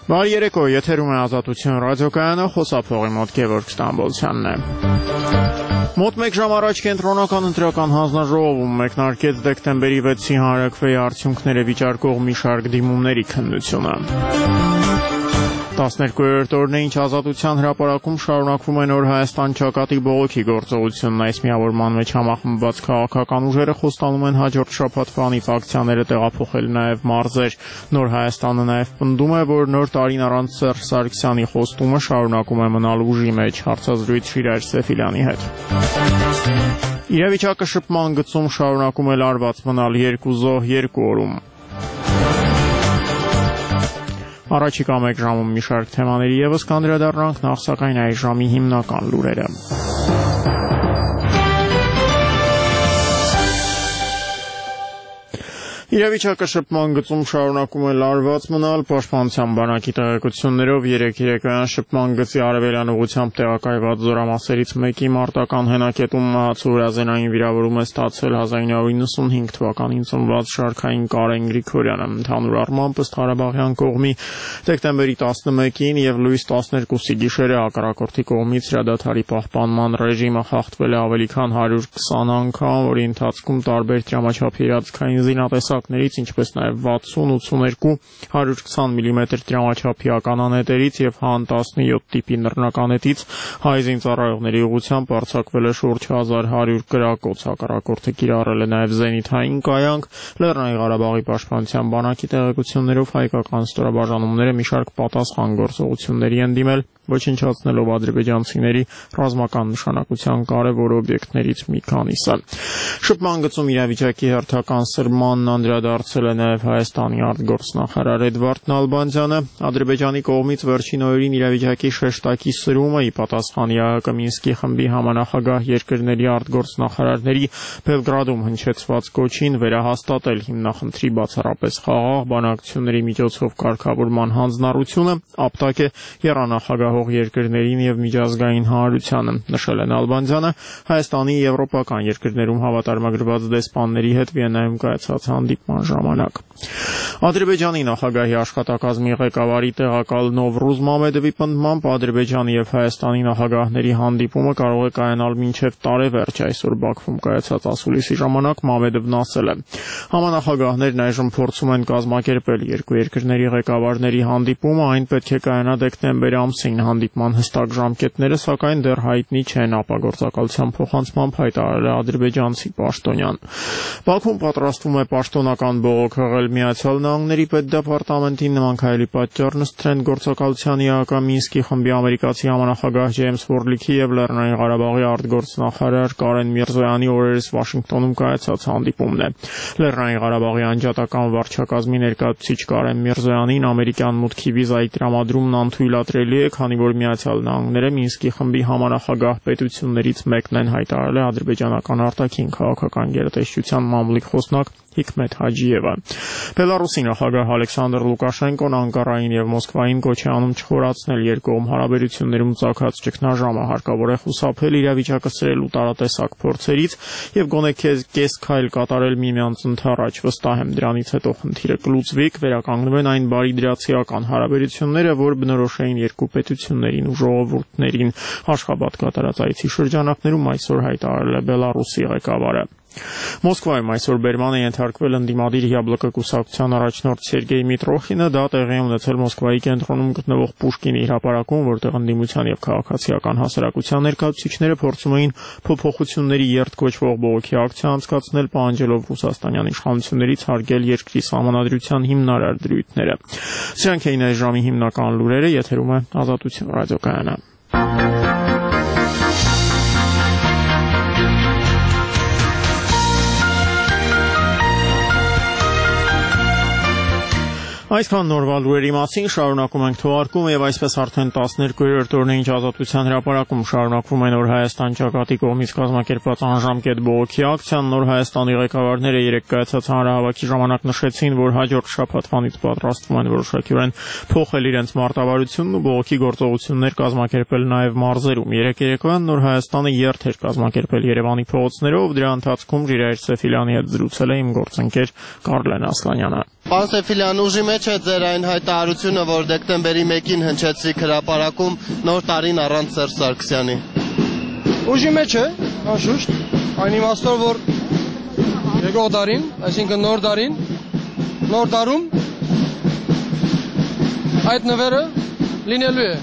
Բարի երեկո, եթերում է Ազատություն ռադիոկայանը, խոսափողի մոտ Գևորգ Ստամբոլցյանն է։ Մոտ մեկ ժամ առաջ կենտրոնական ընտրական հանձնաժողովում մեկնարկեց դեկտեմբերի 6-ի հանրաքվեի արդյունքները վիճարկող մի շարք դիմումների քննությունը։ 12-րդ օրն է, ինչ Ազատության հրապարակում շարունակվում է Նոր Հայաստան ճակատի բողոքի գործողությունն։ Այս միավորման մեջ համախմբված քաղաքական ուժերը խոստանում են հաջորդ շաբաթվանից ակցիաները տեղափոխել նաև մարզեր։ Նոր Հայաստանը նաև պնդում է, որ նոր տարին առանց Սերժ Սարգսյանի խոստումը շարունակում է մնալ ուժի մեջ։ Հարցազրույց Շիրայր Սեֆիլյանի հետ։ Իրավիճակը շփման գծում շարունակում է լարված մնալ 2 զոհ 2 օրում։ Առաջիկա մեկ ժամում մի շարք թեմաների ևս կանդրադառնանք, նախ սակայն այս ժամի հիմնական լուրերը։ Իրավիճակը շփման գծում շարունակում է լարված մնալ։ Պաշտպանության բանակի տեղեկություններով 3 երեկոյան շփման գծի արևելյան ուղղությամբ տեղակայված զորամասերից մեկի մարտական հենակետում մահացու հրազենային վիրավորում է ստացել 1995 թվականին ծնված շարքային Կարեն Գրիգորյանը։ Ընդհանուր առմամբ ըստ Ղարաբաղյան կողմի դեկտեմբերի 11-ին եւ լույս 12-ի գիշերը հակառակորդի կողմից հրադադարի պահպանման ռեժիմը խախտվել է ավելի քան 120 անգամ, որի ընթացքում տարբեր դրամաչափի իրազեկային զինատեսակներից, ինչպես նաև 60-82, 120 մմ դրամաչափի ականանետերից եւ Han-17 տիպի նռնականետից հայ զինծառայողների ուղղությամբ արձակվել է շուրջ 1100 գրակոց։ Հակառակորդը կիրառել է նաև զենիթային կայանք։ Լեռնային Ղարաբաղի պաշտպանության բանակի տեղեկություններով հայկական ստորաբաժանումները մի շարք պատասխան գործողությունների են դիմել, ոչնչացնելով ադրբեջանցիների ռազմական նշանակության կարևոր օբյեկտներից մի քանիսը։ Շփման գծում իրավիճակի հերթական սրմանն անդրադարձել է նաև Հայաստանի արտգործնախարար Էդվարդ Նալբանդյանը։ Ադրբեջանի կողմից վերջին օրերին իրավիճակի շեշտակի սրումը ի պատասխան ՀԱԿ Մինսկի խմբի համանախագահ երկրների արտգործնախարարների Բելգրադում հնչեցված կոչին վերահաստատել հիմնախնդրի բացառապես խաղաղ բանակցությունների միջոցով կարգավորման հանձնառությունը ապտակ է եռանախագահող երկրներին եւ միջազգային հանրությանը, նշել է Նալբանդյանը Հայաստանի եվրոպական երկրներում հավատարմագրված դեսպանների հետ Վիեննայում կայացած հանդիպման ժամանակ։ Ադրբեջանի նախագահի աշխատակազմի ղեկավարի տեղակալ Նովրուզ Մամեդովի պնդմամբ Ադրբեջանի եւ Հայաստանի նախագահների հանդիպումը կարող է կայանալ մինչեւ տարեվերջ։ Այսօր Բաքվում կայացած ասուլիսի ժամանակ Մամեդովն ասել է. Համանախագահներն այժմ փորձում են կազմակերպել երկու երկրների ղեկավարների հանդիպումը, այն պետք է կայանա դեկտեմբեր ամսին։ Հանդիպման հստակ ժամկետները սակայն դեռ հայտնի չեն, ապագործակալության փոխանցմամբ հայտարարել է ադրբեջանցի պաշտոնյան։ Բաքվում պատրաստվում է պաշտոնական բողոք հղել Միացյալ Նահանգների պետդեպարտամենտին։ Նման քայլի պատճառն ըստ գործակալության ՀԱԿ Մինսկի խմբի ամերիկացի համանախագահ Ջեյմս Վորլիքի եւ Լեռնային Ղարաբաղի արտգործնախարար Կարեն Միրզոյանի օրերս Վաշինգտոնում կայացած հանդիպումն է։ Լեռնային Ղարաբաղի անջատական վարչակազմի ներկայացուցիչ Կարեն Միրզոյանին ամերիկյան մուտքի վիզայի տրամադրումն անթույլատրելի է, քանի որ Միացյալ Նահանգները Մինսկի խմբի համանախագահ պետություններից մեկն են, հայտարարել է ադրբեջանական արտաքին քաղաքական գերատեսչության մամլիկ խոսնակ Հիկմետ Հաջիևը։ Բելարուսի նախագահ Ալեքսանդր Լուկաշենկոն Անկարային եւ Մոսկվային կոչ է անում չխորացնել երկկողմ հարաբերություններում ծագած ճգնաժամը, հարկավոր է խուսափել իրավիճակը սրելու տարատեսակ փորձերից եւ գոնե կես քայլ կատարել միմյանց ընդառաջ։ Վստահ եմ դրանից հետո խնդիրը կլուծվի, վերականգնվեն այն բարիդրացիական հարաբերությունները, որ բնորոշ էին երկու պետություններին ու ժողովուրդներին։ Աշխաբադ կատարած այցի շրջանակներում այսօր հայտարարել է Բելարուսի ղեկավարը։ Մոսկվայում այսօր բերման է ենթարկվել ընդդիմադիր Յաբլոկը կուսակցության առաջնորդ Սերգեյ Միտրոխինը։ Դա տեղի ունեցել Մոսկվայի կենտրոնում գտնվող Պուշկինի հրապարակում, որտեղ ընդդիմության եւ քաղաքացիական հասարակության ներկայացուցիչները փորձում էին փոփոխությունների երթ կոչվող բողոքի ակցիա անցկացնել, պահանջելով ռուսաստանյան իշխանություններից հարգել երկրի սահմանադրության հիմնարար դրույթները։ Սրանք էին այս ժամի հիմնական լուրերը, եթերում է Ազատություն ռադիոկայանը։ Այսքան նորվա լուրերի մասին շարունակում ենք թողարկումը եւ այսպես արդեն 12-րդ օրն է, ինչ Ազատության հրապարակում շարունակվում է Նոր Հայաստան ճակատի կողմից կազմակերպված անժամկետ բողոքի ակցիան։ Նոր Հայաստանի ղեկավարները երեկ կայացած հանրահավաքի ժամանակ նշեցին, որ հաջորդ շաբաթվանից պատրաստվում են որոշակիորեն փոխել իրենց մարտավարությունն ու բողոքի գործողություններ կազմակերպել նաեւ մարզերում։ Երեկ երեկոյան Նոր Հայաստանը երթ էր կազմակերպել Երևանի փողոցներով, դրա ընթացքում Շիրայր Սեֆիլյանի հետ զրուցել է իմ գործընկեր Կարլեն Ասլանյանը։ Պարոն Սեֆիլյան, ուժի մեջ մեջ է ձեր այն հայտարարությունը, որ դեկտեմբերի 1-ին հնչեցրիք հրապարակում նոր տարին առանց Սերժ Սարգսյանի։ Ուժի մեջ է, անշուշտ, այն իմաստով, որ եկող տարին, այսինքն նոր տարում այդ նվերը լինելու է։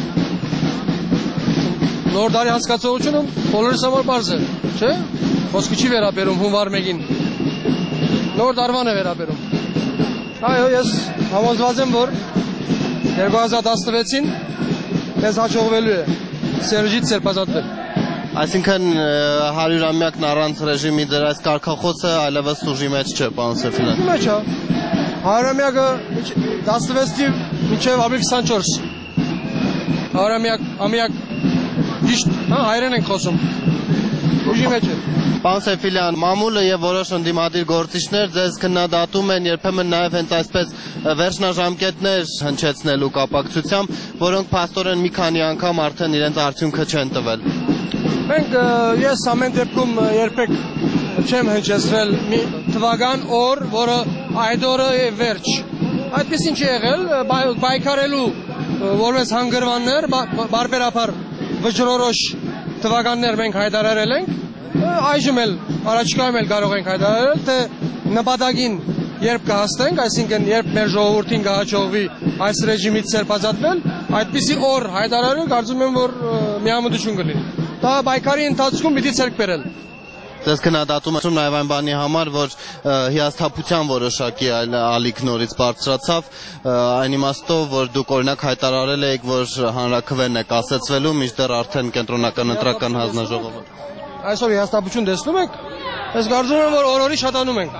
Նոր տարի հասկացողությունը բոլորիս համար պարզ է, չէ՞։ Խոսքը չի վերաբերում հունվար 1-ին։ Նոր տարվան է վերաբերում։ Այո, ես համոզված եմ, որ 2016-ին մեզ հաջողվելու է Սերժից սերբազատվել։ Այսինքն 100-ամյակն առանց ռեժիմի ձեր այս կարգախոսը այլևս ուժի մեջ չէ, պարոն Սեֆիլյան։ Ուժի մեջ է։ 100-ամյակը 16-ի մինչև ապրիլ 24։ 100-ամյակ ճիշտ, հայերեն ենք խոսում։ Ուժի մեջ է։ Պարոն Սեֆիլյան, մամուլը եւ որոշ ընդդիմադիր գործիչներ ձեզ քննադատում են երբեմն նաեւ հենց այսպես վերջնաժամկետներ հնչեցնելու կապակցությամբ, որոնք փաստորեն մի քանի անգամ արդեն իրենց արդյունքը չեն տվել։ Մենք ես ամեն դեպքում երբեք չեմ հնչեցրել մի թվական օր, որը այդ օրը է վերջ։ Այդպեսին չի եղել, պայքարելու որպես հանգրվաններ բարբերաբար վճռորոշ թվականներ մենք հայտարարել ենք։ Այժմ էլ առաջիկայում էլ կարող ենք հայտարարել, թե նպատակին երբ կհասնենք, այսինքն երբ մեր ժողովրդին կհաջողվի այս ռեժիմից սերբազատվել, այդպիսի օր հայտարարել, կարծում եմ, որ միամտություն կլինի։ Դա պայքարի ընթացքում պիտի ցերկ բերել։ Ձեզ քննադատում եմ նաև այն բանի համար, որ հիասթափության որոշակի ալիք նորից բարձրացավ, այն իմաստով, որ դուք օրինակ հայտարարել եք, որ հանրաքվեն է կասեցվելու, մինչդեռ արդեն կենտրոնական ընտրական հանձնաժողովը։ Այսօր հիասթափություն տեսնում եք, ես կարծում եմ, որ օրորի շատանում ենք։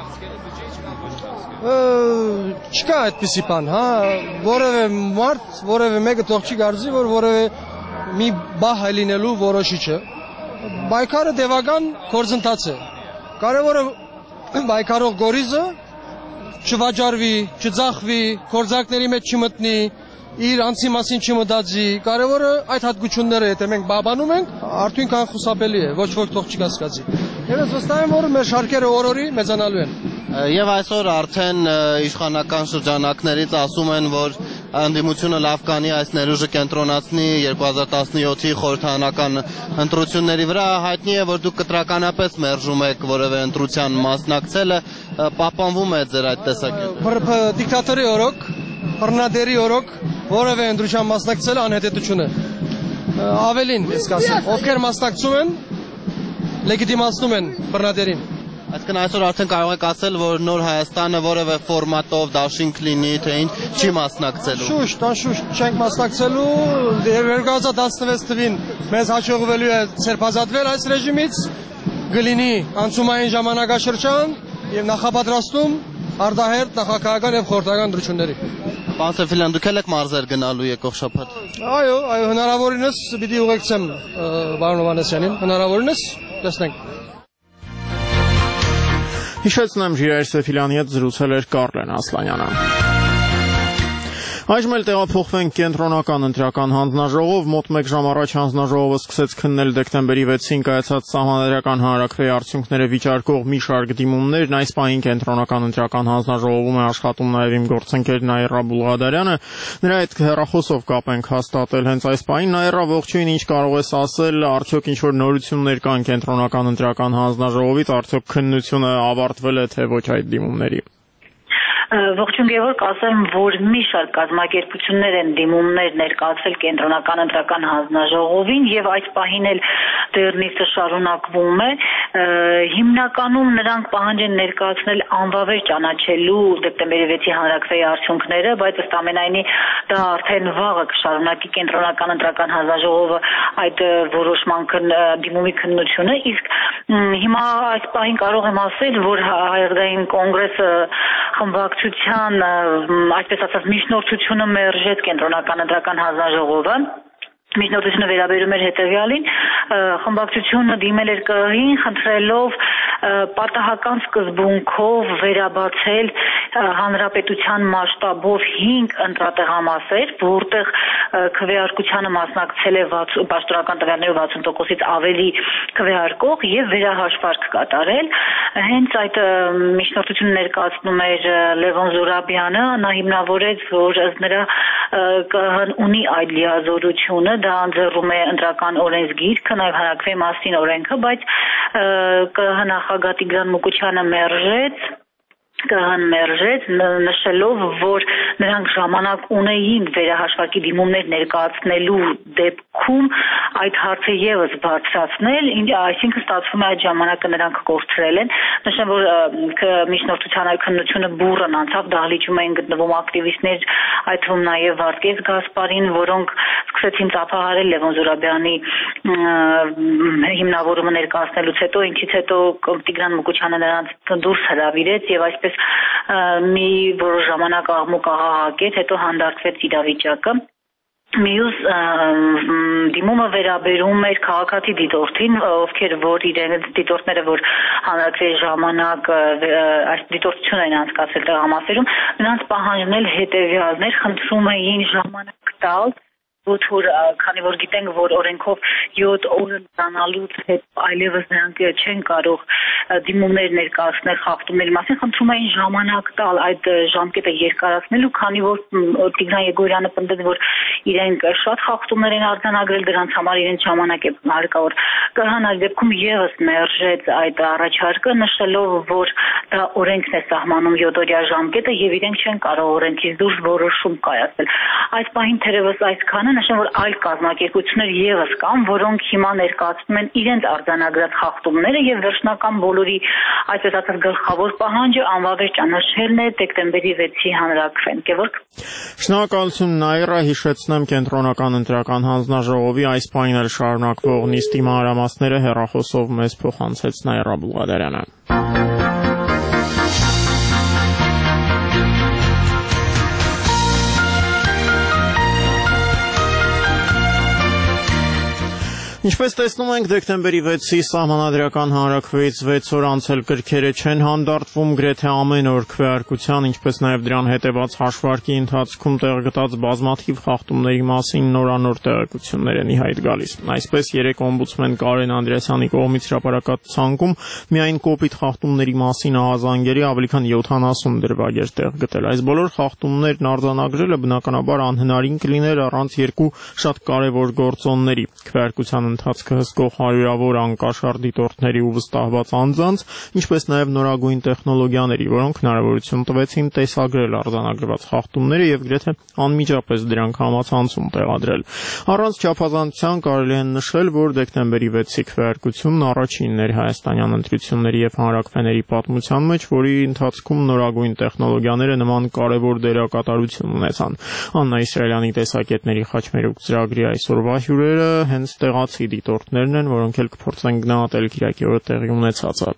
Չկա այդպիսի բան, հա, որևէ մարդ, որևէ մեկը թող չի կարծի, որ որևէ մի բահ լինելու որոշիչ է։ Պայքարը տևական գործընթաց է։ Կարևորը պայքարող գորիզը չվաճառվի, չձախվի, գործակների մեջ չմտնի, իր անձի մասին չմտածի, կարևորը այդ հատկությունները եթե մենք բաբանում ենք, արդյունքը անխուսափելի է, ոչ ոք թող չկասկածի։ Եվ ես վստահ եմ, որ մեր շարքերը օրորի մեծանալու են։ Եվ այսօր արդեն իշխանական շրջանակներից ասում են, որ ընդդիմությունը լավ կանի այս ներուժը կենտրոնացնի 2017-ի խորհրդարանական ընտրությունների վրա, հայտնի է, որ դուք կտրականապես մերժում եք որևէ ընտրության մասնակցելը, պահպանվում է ձեր այդ տեսակետը։ Դիկտատորի օրոք, բռնադերի օրոք որևէ ընտրության մասնակցելը անհետեթություն է։ Ավելին, ես կասեմ, ովքեր մասնակցում են, լեգիտիմացնում են բռնադերին։ Այսինքն այսօր արդեն կարող եք ասել, որ Նոր Հայաստանը որևէ ֆորմատով դաշինք լինի, թե ինչ չի մասնակցելու։ Անշուշտ չենք մասնակցելու, 2016 թվին մեզ հաջողվելու է սերբազատվել այս ռեժիմից, կլինի անցումային ժամանակաշրջան եւ նախապատրաստում արդահերթ նախագահական եւ խորհրդական ընտրությունների։ Պարոն Սեֆիլյան, դուք եք մարզեր գնալու եկող շաբաթ։ Այո, հնարավորինս պիտի ուղեկցեմ պարոն Հովհաննիսյանին, հնարավորինս տեսնենք։ Հիշեցնեմ, Ժիրայր Սեֆիլյանի հետ զրուցել էր Կարլեն Ասլանյանը։ Այժմ էլ տեղափոխվենք կենտրոնական ընտրական հանձնաժողով, մոտ 1 ժամ առաջ հանձնաժողովը սկսեց քննել դեկտեմբերի 6-ին կայացած սահմանադրական հանրաքվեի արդյունքները վիճարկող մի շարք դիմումներն, այս պահին կենտրոնական ընտրական հանձնաժողովում է աշխատում նաև իմ գործընկեր Նաիրա Բուլղադարյանը, նրա հետ հեռախոսով կապ ենք հաստատել հենց այս պահին։ Նաիրա, ողջույն, ինչ կարող ես ասել, արդյոք ինչ-որ նորություններ կան կենտրոնական ընտրական հանձնաժողովից, արդյոք քննությունը ավարտվել է թե ոչ այդ դիմումների։ Ողջույն Գևորգ, ասեմ, որ մի շարք կազմակերպություններ են դիմումներ ներկայացել կենտրոնական ընտրական հանձնաժողովին եւ այս պահին էլ դեռնիցը շարունակվում է։ Հիմնականում նրանք պահանջ են ներկայացնել անվավեր ճանաչելու դեկտեմբերի 6-ի հանրաքվեի արդյունքները, բայց ըստ ամենայնի դա արդեն վաղը կշարունակի կենտրոնական ընտրական հանձնաժողովը այդ որոշման դիմումի քննությունը, իսկ հիմա այս պահին կարող եմ ասել, որ Հայերեն կոնգրեսը խմբակցության, այսպես ասած, միջնորդությունը մերժեց կենտրոնական ընտրական հանձնաժողովը։ Միջնորդությունը վերաբերում էր հետևյալին, խմբակցությունը դիմել էր ԿԸՀ-ին, խնդրելով պատահական սկզբունքով վերաբացել հանրապետության մասշտաբով 5 ընտրատեղամասեր, որտեղ քվեարկությանը մասնակցել է պաշտոնական տվյալներով 60%-ից ավելի քվեարկող եւ վերահաշվարկ կատարել։ Հենց այդ միջնորդությունը ներկայացնում էր Լևոն Զուրաբյանը, նա հիմնավորեց, որ ըստ նրա ԿՀ-ն ունի այդ լիազորությունը, դա ընձեռում է ընտրական օրենսգիրքը, նաև հանրաքվեի մասին օրենքը, բայց ԿՀ նախագահ Տիգրան Մուկուչյանը մերժեց, նշելով, որ նրանք ժամանակ ունեին վերահաշվարկի դիմումներ ներկայացնելու դեպքում այդ հարցը եւս բարձրացնել, այսինքն ստացվում է այդ ժամանակը նրանք կորցրել են։ Նշեմ, որ միջնորդության այդ քննությունը բուռն անցավ, դահլիճում էին գտնվում ակտիվիստներ, այդ թվում նաև Վարդգես Գասպարին, որոնք սկսեցին ծափահարել Լևոն Զուրաբյանի հիմնավորումը ներկայացնելուց հետո, ինչից հետո Տիգրան Մուկուչյանը նրանց դուրս հրավիրեց եւ այսպես մի որոշ ժամանակ աղմուկ աղաղակեց, հետո հանդարտվեց իրավիճակը։ Մյուս դիմումը վերաբերում էր քաղաքացի դիտորդին, ովքեր որ իրենց դիտորդները, որ հանրաքվեի ժամանակ այս դիտորդությունը են անցկացրել տեղամասերում, նրանց պահանջնել հետևյալներ, խնդրում էին ժամանակ տալ, որ քանի որ գիտենք, որ օրենքով 7 օրը ստանալուց հետո այլևս նրանք չեն կարող դիմումներ ներկայացնել խախտումների մասին, խնդրում էին ժամանակ տալ այդ ժամկետը երկարացնելու, քանի որ Տիգրան Եգորյանը պնդեց, որ իրենք շատ խախտումներ են արձանագրել, դրանց համար իրենց ժամանակ է հարկավոր։ ԿՀ-ն այդ դեպքում եւս մերժեց այդ առաջարկը, նշելով, որ դա օրենքն է սահմանում 7-օրյա ժամկետը եւ իրենք չեն կարող օրենքից դուրս որոշում կայացնել։ Այս պահին թերևս այսքանը, նշեմ, որ այլ կազմակերպություններ եւս կան, որոնք հիմա ներկայացնում են իրենց արձանագրած խախտումները եւ վերջնական բոլորի այսպես ասած գլխավոր պահանջը անվավեր ճանաչելն է դեկտեմբերի 6-ի հանրաքվեն։ Գևորգ։ Շնորհակալություն Նաիրա, հիշեցնեմ կենտրոնական ընտրական հանձնաժողովի այս պահին էլ շարունակվող նիստի մանրամասները հեռախոսով մեզ փոխանցեց Նաիրա Բուլղադարյանը։ Ինչպես տեսնում ենք, դեկտեմբերի 6-ի սահմանադրական հանրաքվեից 6 օր անցել կրքերը չեն հանդարտվում, գրեթե ամեն օր քվեարկության, ինչպես նաև դրան հետևած հաշվարկի ընթացքում տեղ գտած բազմաթիվ խախտումների մասին նորանոր տեղեկություններ են ի հայտ գալիս։ Այսպես երեկ օմբուդսմեն Կարեն Անդրեասյանի կողմից հրապարակած ցանկում միայն կոպիտ խախտումների մասին ահազանգերի ավելի քան 70 դրվագ էր տեղ գտել։ Այս բոլոր խախտումներն արձանագրելը բնականաբար անհնարին կլիներ առանց երկու շատ կարևոր գործոնների՝ քվեարկության ընթացքը հսկող հարյուրավոր անկաշառ դիտորդների ու վստահված անձանց, ինչպես նաև նորագույն տեխնոլոգիաների, որոնք հնարավորություն տվեցին տեսագրել արձանագրված խախտումները եւ գրեթե անմիջապես դրանք համացանցում տեղադրել։ Առանց չափազանցության կարելի է նշել, որ դեկտեմբերի 6-ի քվեարկությունն առաջինն էր հայաստանյան ընտրությունների եւ հանրաքվեների պատմության մեջ, որի ընթացքում նորագույն տեխնոլոգիաները նման կարևոր դերակատարություն ունեցան։ Աննա Իսրայելյանի տեսակետների խաչմերուկ ծրագրի այսօրվա հյուրերը հենց տեղացի դիտորդներն են, որոնք էլ կփորձեն գնահատել Կիրակի օրը տեղի ունեցածը։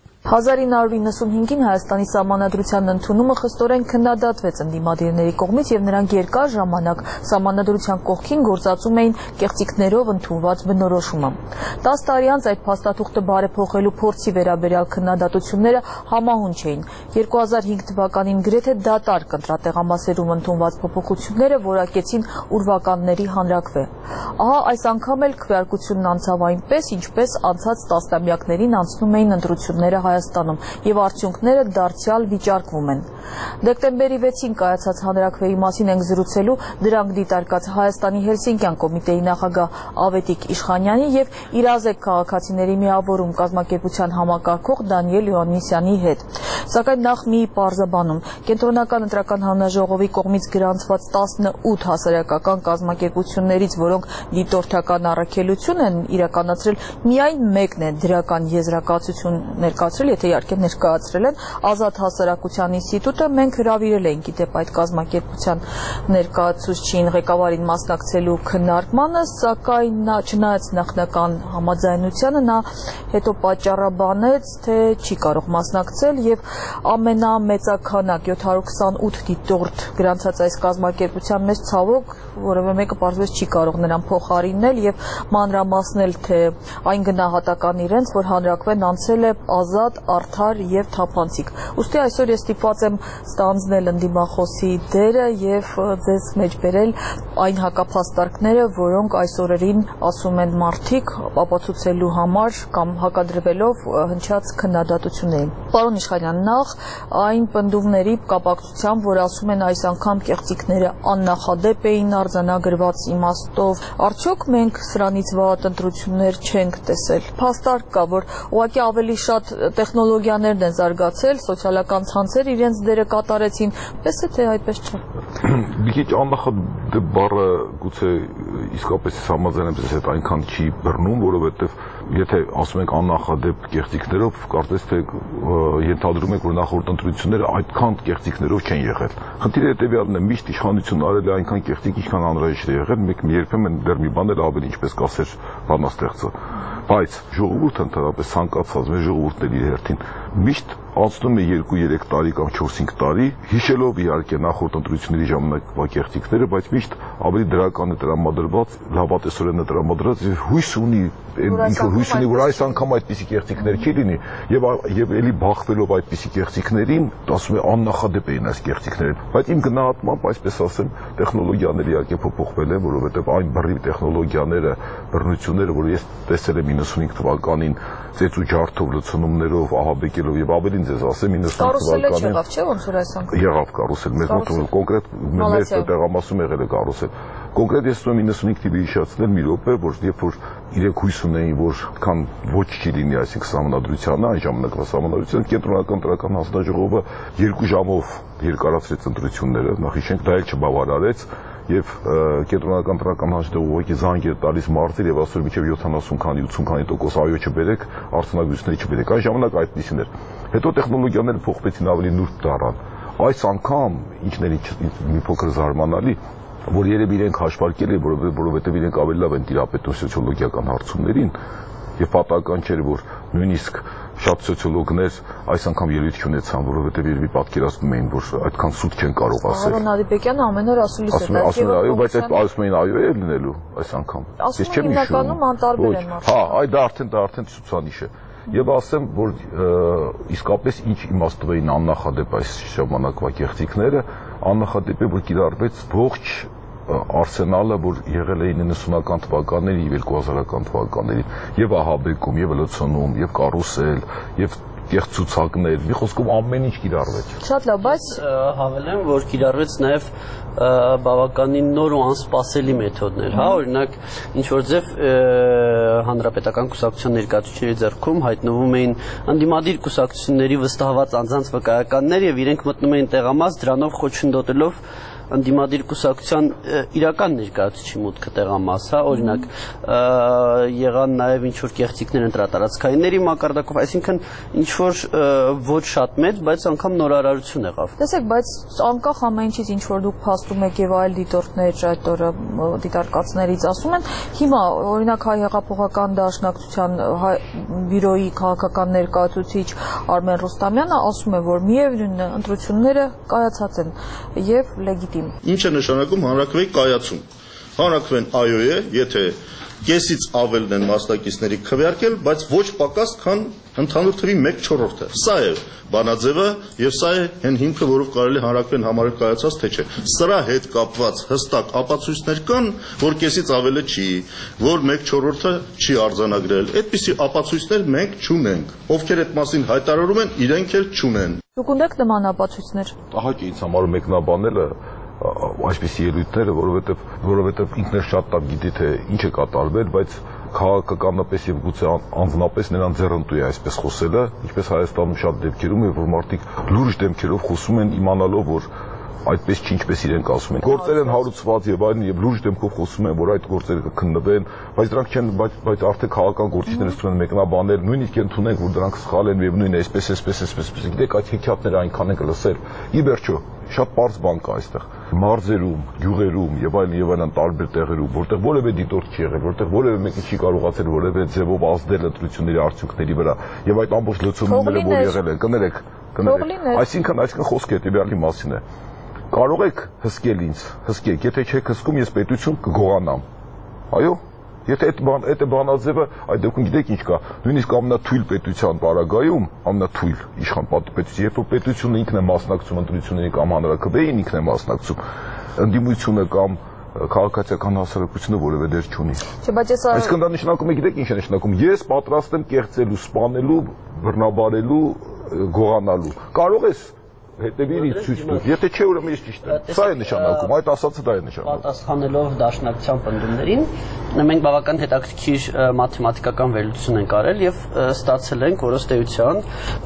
1995-ին Հայաստանի սահմանադրության ընդունումը խստորեն քննադատվեց ընդդիմադիրների կողմից եւ նրանք երկար ժամանակ սահմանադրության կողքին գործածում էին կեղծիքներով ընդունված բնորոշումը։ 10 տարի անց այդ փաստաթուղթը բարեփոխելու փորձի վերաբերյալ քննադատությունները համահունչ էին։ 2005 թվականին գրեթե դատարկ ընտրատեղամասերում ընդունված փոփոխությունները որակեցին ուրվականների հանրաքվե։ Ահա այս անգամ էլ քվեարկությունն անցավ այնպես, ինչպես անցած տասնամյակներին անցնում էին ընտրությունները Հայաստանում եւ արդյունքները դարձյալ վիճարկվում են։ Դեկտեմբերի 6-ին կայացած հանրաքվեի մասին ենք զրուցելու դրանք դիտարկած Հայաստանի Հելսինկյան կոմիտեի նախագահ Ավետիք Իշխանյանի եւ Իրազեկ քաղաքացիների միավորում կազմակերպության համակարգող Դանիել Յոհաննիսյանի հետ։ Սակայն նախ մի պարզաբանում կենտրոնական ընտրական հանձնաժողովի կողմից գրանցված 18 հասարակական կազմակերպություններից, որոնք դիտորդական առաքելություն են իրականացրել, միայն մեկն է դրական եզրակացություն ներկայացրել, եթե իհարկե ներկայացրել են Ազատ հասարակության ինստիտուտը, մենք հրավիրել էինք իդեպ այդ կազմակերպության ներկայացուցչին ղեկավարին մասնակցելու քննարկմանը, սակայն նա չնայած նախնական համաձայնությանը նա հետո պատճառաբանեց, թե չի կարող մասնակցել եւ ամենամեծականակ 728 դիտորդ գրանցած այս կազմակերպության մեջ ցավոք որևէ մեկը պարզվեց չի կարող նրան փոխարինել եւ մանրամասնել, թե այն գնահատական իրենց, որ հանրաքվեն անցել է ազատ ազատ, արդար եւ թափանցիկ։ Ուստի այսօր ես ստիպված եմ ստանձնել ընդդիմախոսի դերը եւ ձեզ մեջ բերել այն հակափաստարկները, որոնք այս օրերին ասում են մարդիկ ապացուցելու համար կամ հակադրվելով հնչած քննադատություններին։ Պարոն Իշխանյան, նախ այն պնդումների կապակցությամբ, որ ասում են այս անգամ կեղծիքները աննախադեպ էին արձանագրված իմաստով, արդյոք մենք սրանից վատ ընտրություններ չենք տեսել։ Փաստարկ կա, որ ուղղակի ավելի շատ տեխնոլոգիաներն են զարգացել, սոցիալական ցանցեր իրենց դերը կատարեցին, պես է թե այդպես չէ։ Մի քիչ աննախադեպ բառը գուցե իսկապես համաձայն եմ ձեզ հետ այնքան չի բռնում, որովհետև եթե ասում ենք աննախադեպ կեղծիքներով, կարծես թե ենթադրում եք, որ նախորդ ընտրությունները այդքան կեղծիքներով չեն եղել։ Խնդիրը հետևյալն է, միշտ իշխանությունը արել է այնքան կեղծիք, ինչքան անհրաժեշտ է եղել, մեկ երբեմն դեռ մի բան էլ ավելի, ինչպես կասեր բանաստեղծը։ Բայց ժողովուրդը ընդհանրապես ցանկացած մեր ժողովուրդն իր հերթին միշտ անցնում է 2-3 տարի կամ 4-5 տարի, հիշելով իհարկե նախորդ ընտրությունների ժամանակվա կեղծիքները, բայց միշտ ավելի դրական է տրամադրված, լավատեսորեն է տրամադրված եւ հույս ունի, որ այս անգամ այդպիսի կեղծիքներ չի լինի եւ էլի բախվելով այդպիսի կեղծիքներին, ասում է աննախադեպ էին այս կեղծիքները։ Բայց իմ գնահատմամբ, այսպես ասեմ, տեխնոլոգիաները իհարկե փոփոխվել են, որովհետեւ այն բռի տեխնոլոգիաները, բռնությունները, որ ես տեսել եմ 95 թվականին ծեծ ու ջարդով լցոնումներով, ահաբեկելով եւ ավելին ձեզ ասեմ 95 թվականին եղավ, չէ՞ ոնց որ այս անգամ։ Եղավ կարուսել, մեզ մոտ կոնկրետ մեր տեղամասում եղել է կարուսել։ Կոնկրետ ես ուզում եմ 95 թվի հիշեցնել մի րոպե, որ երբ որ իրենք հույս ունեին, որ քան ոչ չի լինի, այսինքն սահմանադրությանը, այն ժամանակվա սահմանադրությունը կենտրոնական տրական հանձնաժողովը 2 ժամով երկարացրեց ընտրությունները, նախ հիշենք դա էլ չբավարարեց եւ կենտրոնական տրական հանձնաժողովը զանգ էր տալիս մարտիր եւ ասում մինչեւ 70 քանի 80 քանի% այո չբերեք, արձանագրությունների չբերեք։ Այն ժամանակ այդպեսին էր։ Հետո տեխնոլոգիաները փոխվեցին, ավելի նուրբ դառան։ Այս անգամ ինչների մի փոքր զարմանալի, որ երևի իրենք հաշվարկել են, որովհետեւ իրենք ավելի լավ են տիրապետում սոցիոլոգիական հարցումներին եւ պատահական չէր, որ նույնիսկ շատ սոցիոլոգներ այս անգամ ելույթ չունեցան, որովհետեւ երևի պատկերացնում էին, որ այդքան սուտ չեն կարող ասել։ Արոն Ադիպեկյանը ամեն օր ասուլիս է դա։ Ասում այո, բայց այդ ասում էին այո է լինելու այս անգամ։ Ես չեմ հիմնականում անտարբեր են մարդիկ։ Հա, այդ դա արդեն ցուցանիշ է։ Եվ ասեմ, որ իսկապես ինչ իմաստով էին աննախադեպ այս ժամանակվա կեղծիքները, աննախադեպ է, որ կիրառվեց ողջ արսենալը, որ եղել է 90-ական թվականներին եւ 2000-ական թվականներին, եւ ահաբեկում, եւ լցոնում, եւ կարուսել, եւ կեղծ ցուցակներ, մի խոսքով ամեն ինչ կիրառվեց։ Շատ լավ, բայց հավելեմ, որ կիրառվեց նաեւ բավականին նոր ու անսպասելի մեթոդներ, հա, օրինակ ինչ որ ձև հանրապետական կուսակցության ներկայացուցիչների ձեռքում հայտնվում էին անդիմադիր կուսակցությունների վստահված անձանց վկայականներ եւ իրենք մտնում էին տեղամաս դրանով խոչընդոտելով անդիմադիր կուսակցության իրական ներկայացուցիչի մուտքը տեղամաս, հա, օրինակ եղան նաև ինչ որ կեղծիքներ ընտրատարածքայինների մակարդակով, այսինքն ինչ որ ոչ շատ մեծ, բայց անգամ նորարարություն եղավ։ Տեսեք, բայց անկախ ամեն ինչից ինչ որ դուք փաստում եք եւ այլ դիտորդներ այդ օրը դիտարկածներից ասում են, հիմա օրինակ Հայ հեղափոխական դաշնակցության բյուրոյի քաղաքական ներկայացուցիչ Արմեն Ռուստամյանը ասում է, որ միևնույն ընտրությունները կայացած են եւ լեգիտիմ։ Ինչ է նշանակում հանրաքվեի կայացում։ Հանրաքվեն այո է, եթե կեսից ավելն են մասնակիցների քվեարկել, բայց ոչ պակաս, քան ընդհանուր թվի 1/4-ը։ Սա է բանաձևը եւ սա է հեն հիմքը, որով կարելի հանրաքվեն համարել կայացած թե չէ։ Սրա հետ կապված հստակ ապացույցներ կան, որ կեսից ավելը չի, որ 1/4-ը չի արձանագրել։ Այդպիսի ապացույցներ մենք չունենք։ Ովքեր այդ մասին հայտարարում են, իրենք էլ չունեն։ Դուք ունեք նման ապացույցներ։ Ահա ինձ համար մեկնաբանելը այսպիսի ելույթները, որովհետև ինքն էլ շատ լավ գիտի թե ինչ է կատարվել, բայց քաղաքականապես եւ գուցե անձնապես նրան ձեռնտու է այսպես խոսելը, ինչպես Հայաստանում շատ դեպքերում է, որ մարդիկ լուրջ դեմքերով խոսում են իմանալով, որ այդպես չի, ինչպես իրենք ասում են։ Գործեր են հարուցված եւ այլն եւ լուրջ դեմքով խոսում են, որ այդ գործերը կքննվեն, բայց դրանք չեն, բայց արդեն քաղաքական գործիչները ստում են մեկնաբանել, նույնիսկ ընդունենք, որ դրանք սխալ են եւ նույնն է, այսպես։ Գիտեք, այդ հեքիաթները այնքան են լսել։ Ի վերջո, շատ པարզ բան կա այստեղ։ Մարզերում, գյուղերում եւ այլն տարբեր տեղերում, որտեղ որևէ դիտորդ չի եղել, որտեղ որևէ մեկը չի կարողացել որևէ ձևով ազդել ընտրությունների արդյունքների վրա եւ այդ ամբողջ լցոնումները, որ եղել են, կներեք։ Այսինքն խոսքը հետեւյալի մասին է։ Կարող եք հսկել ինձ, հսկեք, եթե չեք հսկում, ես պետություն կգողանամ։ Այո, Եթե այդ բանաձևը այդ դեպքում գիտեք ինչ կա, նույնիսկ ամենաթույլ պետության պարագայում, ամենաթույլ իշխան պետություն, երբ որ պետությունը ինքն է մասնակցում ընտրությունների կամ հանրաքվեին ինքն է մասնակցում, ընդդիմությունը կամ քաղաքացիական հասարակությունը որևէ դեր չունի։ Այսինքն դա նշանակում է, գիտեք ինչ է նշանակում, ես պատրաստ եմ կեղծելու, սպանելու, բռնաբարելու, գողանալու։ Կարող ես հետևիր ինձ ցույց տուր։ Եթե չէ, ուրեմն ես ճիշտ եմ։ Սա է նշանակում, այդ ասածը դա է նշանակում։ Պատասխանելով դաշնակցության պնդումներին, մենք բավական հետաքրքիր մաթեմատիկական վերլուծություն ենք արել եւ ստացել ենք, որ ըստ էության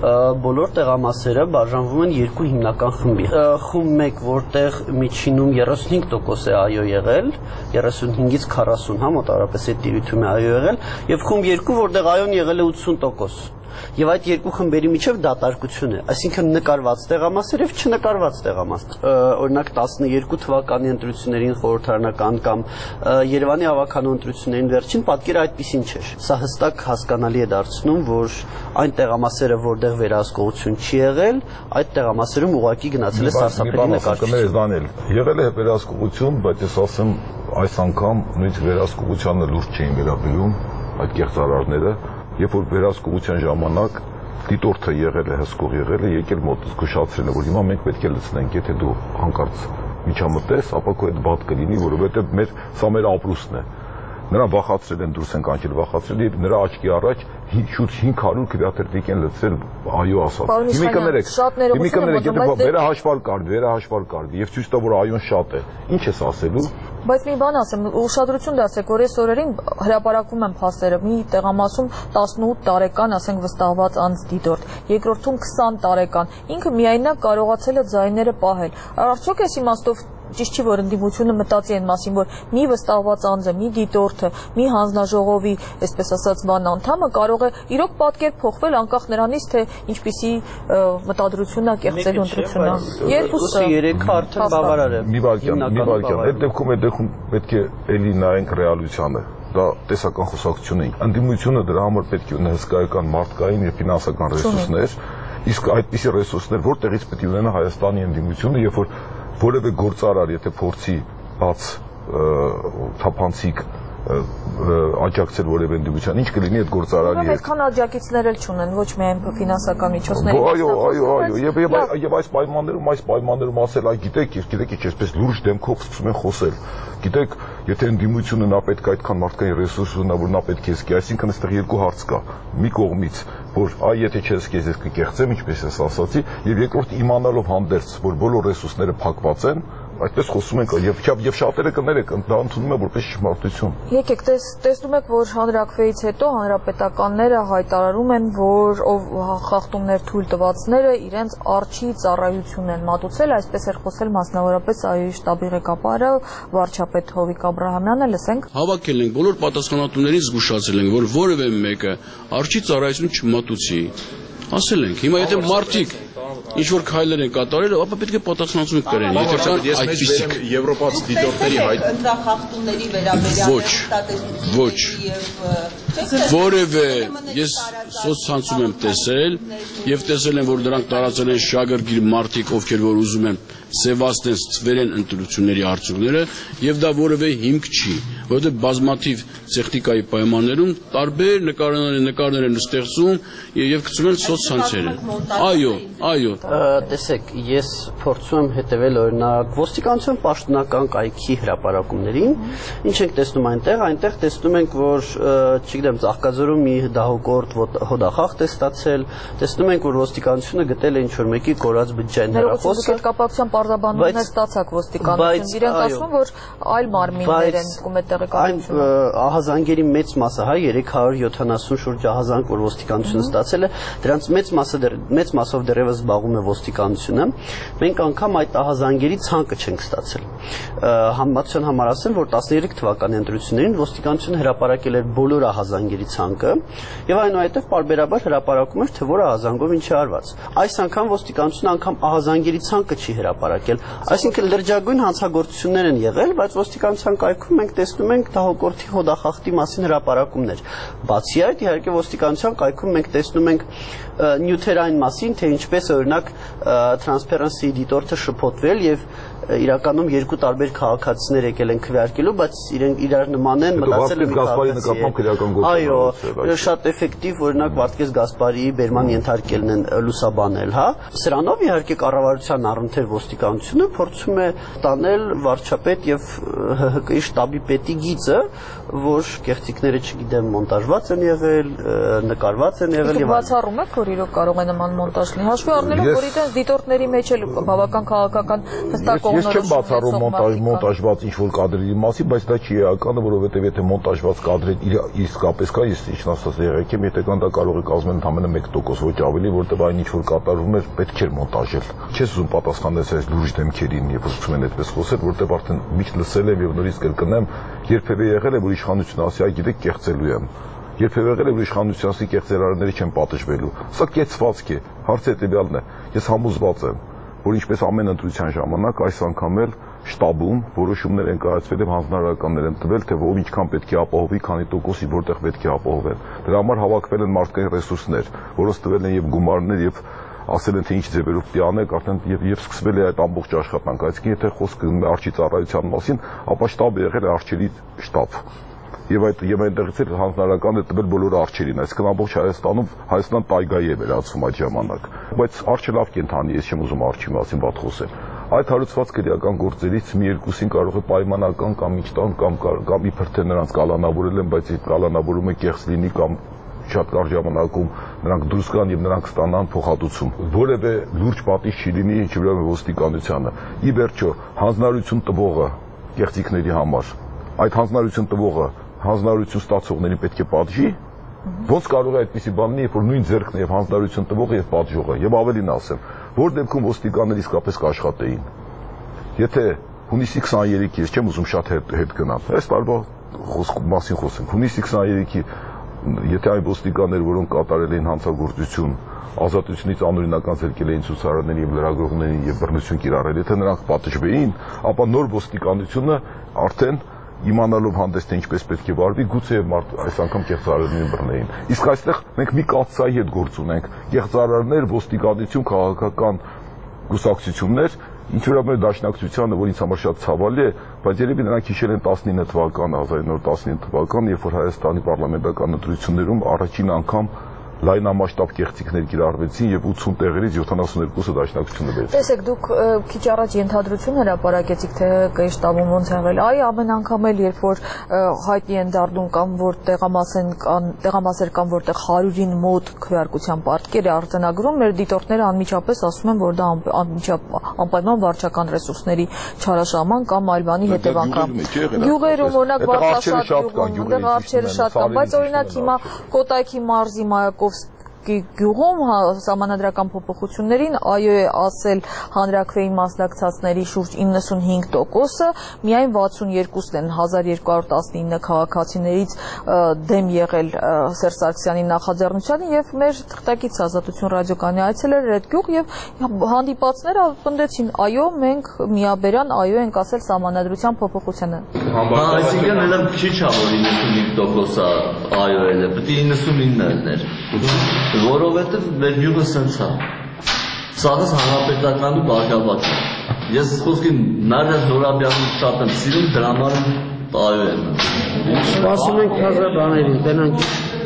բոլոր տեղամասերը բաժանվում են երկու հիմնական խմբի։ Խումբ 1, որտեղ միջինում 35% է այո եղել, 35-ից 40, հա, մոտավորապես այդ տիրույթում է այո եղել, եւ խումբ 2, որտեղ այոն եղել է 80%։ Եվ այդ երկու խմբերի միջև դատարկություն է, այսինքն նկարված տեղամասեր եւ չնկարված տեղամաս։ Օրինակ 12 թվականի ընտրություններին խորհրդարանական կամ Երևանի ավականու ընտրություններին վերջին պատկերը այդպեսին չէր։ Սա հստակ հասկանալի է դարձնում, որ այն տեղամասերը, որտեղ վերահսկողություն չի եղել, այդ տեղամասերում ուղղակի գնացել է սարսափելի նկարչություն։ Եղել է վերահսկողություն, բայց ես ասեմ, այս անգամ նույնիսկ վերահսկողությանը լուրջ չէին վերաբերում այդ կեղծարարները։ Երբ որ վերահսկողության ժամանակ դիտորդը եղել է, հսկող եղել է, եկել մոտս զգուշացրել է, որ հիմա մենք պետք է լցնենք, եթե դու հանկարծ միջամտես, ապա քո այդ բադ կլինի, որովհետև սա մեր ապրուստն է։ Նրան վախացրել են, դուրս են կանչել, վախացրել եւ նրա աչքի առաջ շուտ 500 քվեաթերթիկ են լցրել այո ասած։ Հիմիկը ներեք, եթե վերահաշվար կարդի եւ ցույց տա, որ այոն շատ է։ Ինչ ես ասելու։ Բայց մի բան ասեմ, ուշադրություն դարձեք, որ այս օրերին հրապարակվում են փաստերը, մի տեղամասում 18 տարեկան, ասենք վստահված անձ դիտորդ, երկրորդում 20 տարեկան, ինքը միայնակ կարողացել է ձայները պահել։ Արդյոք այս իմաստով ճիշտ չի, որ ընդդիմությունը մտածի այն մասին, որ մի վստահված անձը, մի դիտորդը, մի հանձնաժողովի, այսպես ասած, անդամը կարող է իրոք պատկեր փոխվել անկախ նրանից, թե ինչպիսի մտադրությունն է կեղծելու ընտրությունը։ Երկուսը 3-ը արդեն բավարար է։ Մի վարքյան, այդ դեպքում պետք է էլի նայենք ռեալությանը։ Դա տեսական խոսակցություն է։ Ընդդիմությունը դրա համար պետք է ունենա հսկայական մարդկային եւ ֆինանսական ռեսուրսներ, իսկ այդպիսի ռեսուրսներ որտեղից պետք է ունենա Հայաստանի ընդդիմությունը, երբ որ որևէ գործարար, եթե փորձի բաց թափանցիկ աջակցել որևէ ընդդիմության, ինչ կլինի այդ գործարարի հետ։ Այդքան աջակիցներ էլ չունեն, ոչ միայն ֆինանսական միջոցներ։ Այո, եւ այս պայմաններում ասել, այ գիտեք, այսպես լուրջ դեմքով սկսում են խոսել։ Գիտեք, եթե ընդդիմությունը նա պետք է այդքան մարդկային ռեսուրս ունենա, որ նա պետք է զգի, այսինքն այստեղ երկու հարց կա։ Մի կողմից, որ այ եթե չես քեզ ես կկեղծեմ, ինչպես ես ասացի, եւ երկրորդ իմանալով հանդերձ, որ բոլոր ռեսուրսները փակված են, այդպես խոսում ենք եւ շատերը կներեք, դա ընդունում է որպես ճշմարտություն։ Եկեք, տեսնում եք, որ հանրաքվեից հետո հանրապետականները հայտարարում են, որ ով խախտումներ թույլ տվածները իրենց արչի ծառայություն են մատուցել, այսպես էր խոսել մասնավորապես ԱՅՈ-ի շտաբի ղեկավարը վարչապետ Հովիկ Աբրահամյանը, լսենք։ Հավաքել ենք բոլոր պատասխանատուներին, զգուշացել ենք, որ որևէ մեկը արչի ծառայություն չմատուցի։ Ասել ենք, հիմա եթե մարդիկ ինչ որ քայլեր են կատարել, ապա պետք է պատասխանատվություն կրեն։ Եթե կան այդպիսիք եվրոպացի դիտորդների հայտ ընտրախախտումների վերաբերյալ ոչ որևէ ես սոցցանցում եմ տեսել եւ տեսել եմ, որ դրանք տարածել են շագրգիր մարդիկ, ովքեր որ ուզում են սևացնեն ստվերեն ընտրությունների արդյունքները եւ դա որևէ հիմք չի, որովհետեւ բազմաթիվ տեխնիկայի պայմաններում տարբեր նկարներ են ստեղծում եւ գցում են սոցցանցերը։ Այո։ Տեսեք, ես փորձում եմ հետևել օրինակ ոստիկանության պաշտոնական կայքի հրապարակումներին, ինչ ենք տեսնում այնտեղ տեսնում ենք, որ չգիտեմ, Ծաղկաձորում մի դահուկորդ հոդախախտ է ստացել, տեսնում ենք, որ ոստիկանությունը գտել է ինչ որ մեկի կորած բջջային հեռախոսը։ Պարզաբանումներ ստացակ ոստիկանություն, իրենք ասում, որ այլ մարմիններ են կում է տեղեկատվությունը։ Ահազանգերի մեծ մասը, հա, 370 շուրջ ահազանգ, որ ոստիկանությունը ստացել է, դրանց մեծ մասով դեռևս զբաղվում է ոստիկանությունը։ Մենք անգամ այդ ահազանգերի ցանկը չենք ստացել։ Համեմատության համար ասեմ, որ 13 թվականի ընտրություններին ոստիկանությունը հրապարակել էր բոլոր ահազանգերի ցանկը, եւ այնուհետեւ պարբերաբար հրապարակում էր, թե որ ահազանգով ինչ է արված։ Այս անգամ ոստիկանությունը անգամ ահազանգերի ցանկը չի հրապարակել։ Այսինքն լրջագույն հանցագործություններ են եղել, բայց ոստիկանության կայքում մենք տեսնում ենք դահուկորդի հոդախախտի մասին հրապարակումներ։ Բացի այդ, իհարկե ոստիկանության կայքում մենք տեսնում ենք նյութերային մասին, թե ինչպես օրինակ Transparency դիտորդը շփոթվել եւ իրականում երկու տարբեր քաղաքացիներ եկել են քվեարկելու, բայց իրենք իրար նման են, մտածել են այո, շատ էֆեկտիվ, օրինակ Վարդգես Գասպարիի բերման ենթարկելն են լուսաբանել, հա։ Սրանով իհարկե կառավարության առընթեր ոստիկանությունը փորձում է տանել վարչապետ եւ ՀՀԿ-ի շտաբի պետի գիծը, որ կեղծիքները, չգիտեմ, մոնտաժված են եղել, նկարված են եղել եւ բացառում եք, որ իրոք կարող է նման մոնտաժ լինի։ Հաշվի առնելով, որ իրենց դիտորդների մեջ էլ բավական քաղաքական հստակ կողմնորոշում ես չեմ բացառում մոնտաժված ինչ-որ կադրերի մասին, բայց դա չի էականը, որովհետեւ եթե մոնտաժված կադրեր իսկապես կա, ես ինչն ասած եղեք եմ, եթե կան դա կարող է կազմել ընդամենը 1% ոչ ավելի, որտեղ այն ինչ-որ կատարվում էր, պետք էր մոնտաժել։ Չես ուզում պատասխանել այս լուրջ դեմքերին, երբ ուզում են այդպես խոսել, որտեղ արդեն միշտ լսել եմ եւ նորից կրկնեմ, երբևէ եղել է, որ իշխանությունը ասի, այ գիտեք, կեղծելու եմ։ Երբևէ եղել է, որ իշխանությունը ասի, կեղծերարների չեն պատժվելու։ Սա կեցվածք է, հարցը հետեւյալն է։ Ես համոզված եմ, որ ինչպես ամեն ընտրության ժամանակ այս անգամ էլ շտաբում որոշումներ են կայացվել եւ հանձնարարականներ են տվել, թե ով ինչքան պետք է ապահովի, քանի տոկոսի որտեղ պետք է ապահովեն։ Դրա համար հավաքվել են մարդկային ռեսուրսներ, որոնց տվել են եւ գումարներ եւ ասել են թե ինչ ձևերով պիտի անեք, արդեն եւ սկսվել է այդ ամբողջ աշխատանքը։ Այսինքն եթե խոսքը գնում է արչի ծառայության մասին, ապա շտաբը եղել է արչերի շտաբ։ Եվ այնտեղից էլ հանձնարարական է տվել բոլոր արչերին, այսինքն ամբողջ Հայաստան տայգայի է վերածվում այդ ժամանակ։ Բայց արչը լավ կենթանի, ես չեմ ուզում արչի մասին վատ խոսել։ Այդ հարուցված քրեական գործերից մի երկուսին կարող է պայմանական կամ իջտան կամ իբր թե նրանց կալանավորել են, բայց այդ կալանավորումը կեղծ լինի կամ շատ կարճ ժամանակում նրանք դուրս գան եւ նրանք ստանան փոխհատուցում։ Որևէ լուրջ պատիժ չի լինի ինչու՞ ոստիկանությանը։ Ի վերջո, հանձնարարություն տվողը կեղծիքների համար, այդ հանձնարարություն տվողը հանձնարարություն ստացողներին պետք է պատժի։ Ոնց կարող է այդպիսի բան լինի, երբ որ նույն ձեռքն է եւ հանձնարարություն տվողը եւ պատժողը։ Եվ ավելին ասեմ, որ դեպքում ոստիկանները իսկապես կաշխատեին։ Եթե հունիսի 23-ի, ես չեմ ուզում շատ հետ գնալ, այս տարվա մասին խոսեմ, հունիսի 23-ի եթե այն ոստիկաններ, որոնք կատարել էին հանցագործություն, ազատությունից անօրինական զրկել էին ցուցարարներին եւ լրագրողներին եւ բռնություն կիրառել, եթե նրանք պատժվեին, ապա նոր ոստիկանությունը արդեն իմանալով հանդես թե ինչպես պետք է վարվի, գուցե այս անգամ կեղծարարներին բռնեին։ Իսկ այստեղ մենք մի կաթսայի հետ գործ ունենք, կեղծարարներ, ոստիկանություն, քաղաքական կուսակցություններ, ինչ որ մեր դաշնակցությանը, որ ինձ համար շատ ցավալի է, բայց երևի նրանք հիշել են 19 թվականը, 1919 թվականը, երբ որ Հայաստանի պարլամենտական ընտրություններում առաջին անգամ լայնամասշտաբ կեղծիքներ կիրառվեցին եւ 80 տեղերից 72-ը դաշնակցությունը բերեց։ Տեսեք, դուք քիչ առաջ ենթադրություն հրապարակեցիք, թե ՀԿ-ի շտաբում ոնց եղել։ Այ ամեն անգամ էլ երբ որ հայտնի են դառնում կամ որ տեղամասեր կամ որտեղ 100-ին մոտ քվեարկության պարտքեր է արձանագրում, մեր դիտորդները անմիջապես ասում են, որ դա անպայման վարչական ռեսուրսների չարաշահման կամ այլ բանի հետևանքն է։ Գյուղերում օրինակ Վարդաշատ գյուղում, այնտեղ արչերը շատ կան, բայց օրինակ հիմա Կոտայքի մարզի գյուղում սահմանադրական փոփոխություններին այո է ասել հանրաքվեին մասնակցածների շուրջ 95%-ը, միայն 62-ն են 1219 քաղաքացիներից դեմ եղել Սերժ Սարգսյանի նախաձեռնությանը եւ մեր թղթակից Ազատություն ռադիոկայանի այցելել այդ գյուղ եւ հանդիպածները պնդեցին այո մենք միաբերան այո ենք ասել սահմանադրության փոփոխությանը։ Այսինքն հələ քիչ է որ 95%-ը այո էլ է, պետք է 99 լիներ։ Որովհետև մեր գյուղը սենց է, սաղս հանրապետականի բարգավաճ է, ես խոսքի Նարեզ Զորաբյանը շատ եմ սիրում, դրա համար այո եմ։ Սպասում ենք հազար բաներին, տենանք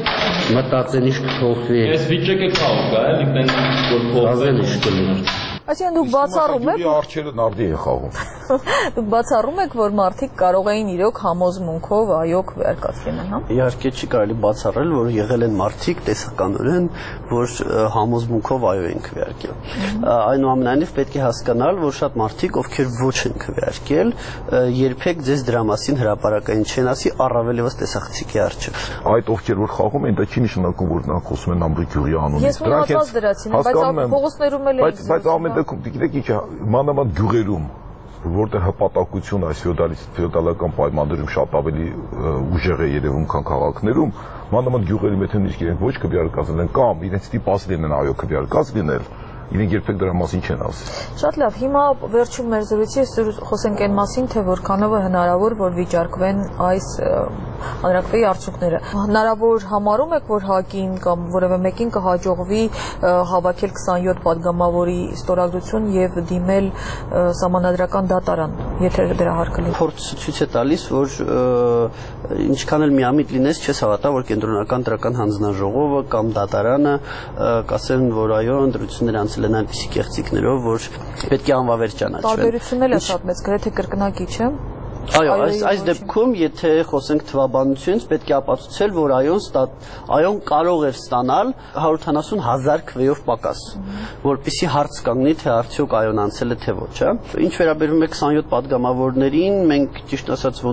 մտածեն ինչ կփոխվի։ Ես վիճակը կա էլի տենանք որ փոխվեն։ Այսինքն դուք բացառում եք արջերը նարդի են խաղում։ Դուք բացառում եք, որ մարդիկ կարող էին իրոք համոզմունքով այո քվեարկած լինեն, հա։ Իհարկե չի կարելի բացառել, որ եղել են մարդիկ տեսականորեն, որ համոզմունքով այո են քվեարկել։ Այնուամենայնիվ պետք է հասկանալ, որ շատ մարդիկ, ովքեր ոչ են քվեարկել, երբեք ձեզ դրա մասին հրապարակային չեն ասի, առավել եւս տեսախցիկի արջը։ Այդ ովքեր որ խաղում են, դա չի նշանակում, որ նրանք խոսում են ամբողջ գյուղի անունից։ Ես մտածած դրացին, բայց փողոցներում էլ են։ Բայց ամեն դեպքում գիտեք ինչ է, մանավանդ գյուղերում, որտեղ հպատակություն այս ֆեոդալական պայմաններում շատ ավելի ուժեղ է երևում, քան քաղաքներում, մանավանդ գյուղերում եթե նույնիսկ իրենք ոչ քվեարկած են կամ իրենց ստիպած լինեն այո քվեարկած լինել, իրենք երբեք դրա մասին չեն ասել։ Շատ լավ, հիմա վերջում մեր զրույցի խոսենք այն մասին, թե որքանով է հնարավոր, որ վիճարկվեն այս հանրաքվեի արդյունքները։ Հնարավոր համարում եք, որ ՀԱԿ-ին կամ որևէ մեկին կհաջողվի հավաքել 27 падգամավորի ստորագրություն եւ դիմել սահմանադրական դատարան, եթե դրա հարկը լինի։ Փորձը ցույց է տալիս, որ ինչքան էլ միամիտ լինես, չես հավատա, որ կենտրոնական դրական հանձնաժողովը կամ դատարանը կասեն, որ այո, ընտրությունները անցել են այնպիսի կեղծիքներով, որ պետք է անվավեր ճանաչվեն։ Տարբերությունն էլ է շատ մեծ, գրեթե կրկնակի, չէ՞։ Այո, այս դեպքում, եթե խոսենք թվաբանությունից, պետք է ապացուցել, որ այոն կարող էր ստանալ 180,000 քվեով պակաս, որպեսզի հարց կանգնի, թե արդյոք այոն անցել է թե ոչ, հա։ Ինչ վերաբերում է 27 падգամավորներին, մենք ճիշտ ասած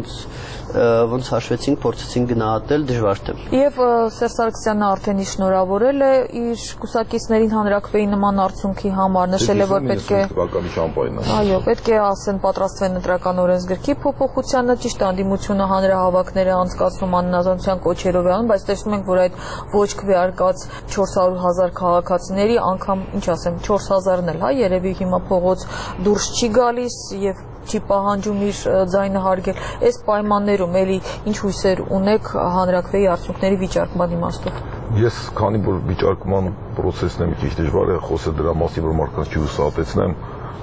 ոնց հաշվեցինք, փորձեցինք գնահատել, դժվար թե։ Եվ Սերժ Սարգսյանը արդեն շնորհավորել է իր կուսակիցներին հանրաքվեի նման արդյունքի համար, նշել է, որ պետք է այո, պետք է ասեն պատրաստվեն ընտրական օրենսգրքի փոփոխությանը, ճիշտ անդիմությունը հանրահավաքները անցկացնում աննազանության կոչերով է անում, բայց տեսնում ենք, որ այդ ոչ քվեարկած 400,000 քաղաքացիների անգամ, ինչ ասեմ, 4,000-ն էլ, հա, երևի հիմա փողոց դուրս չի գալիս եւ չի պահանջում իր ձայնը հարգել։ Այս պայմաններում էլի ինչ հույսեր ունեք հանրաքվեի արդյունքների վիճարկման իմաստով։ Ես քանի որ վիճարկման process-ն է մի քիչ դժվար է խոսել դրա մասին, որ մարդկանց չհուսահատեցնեմ,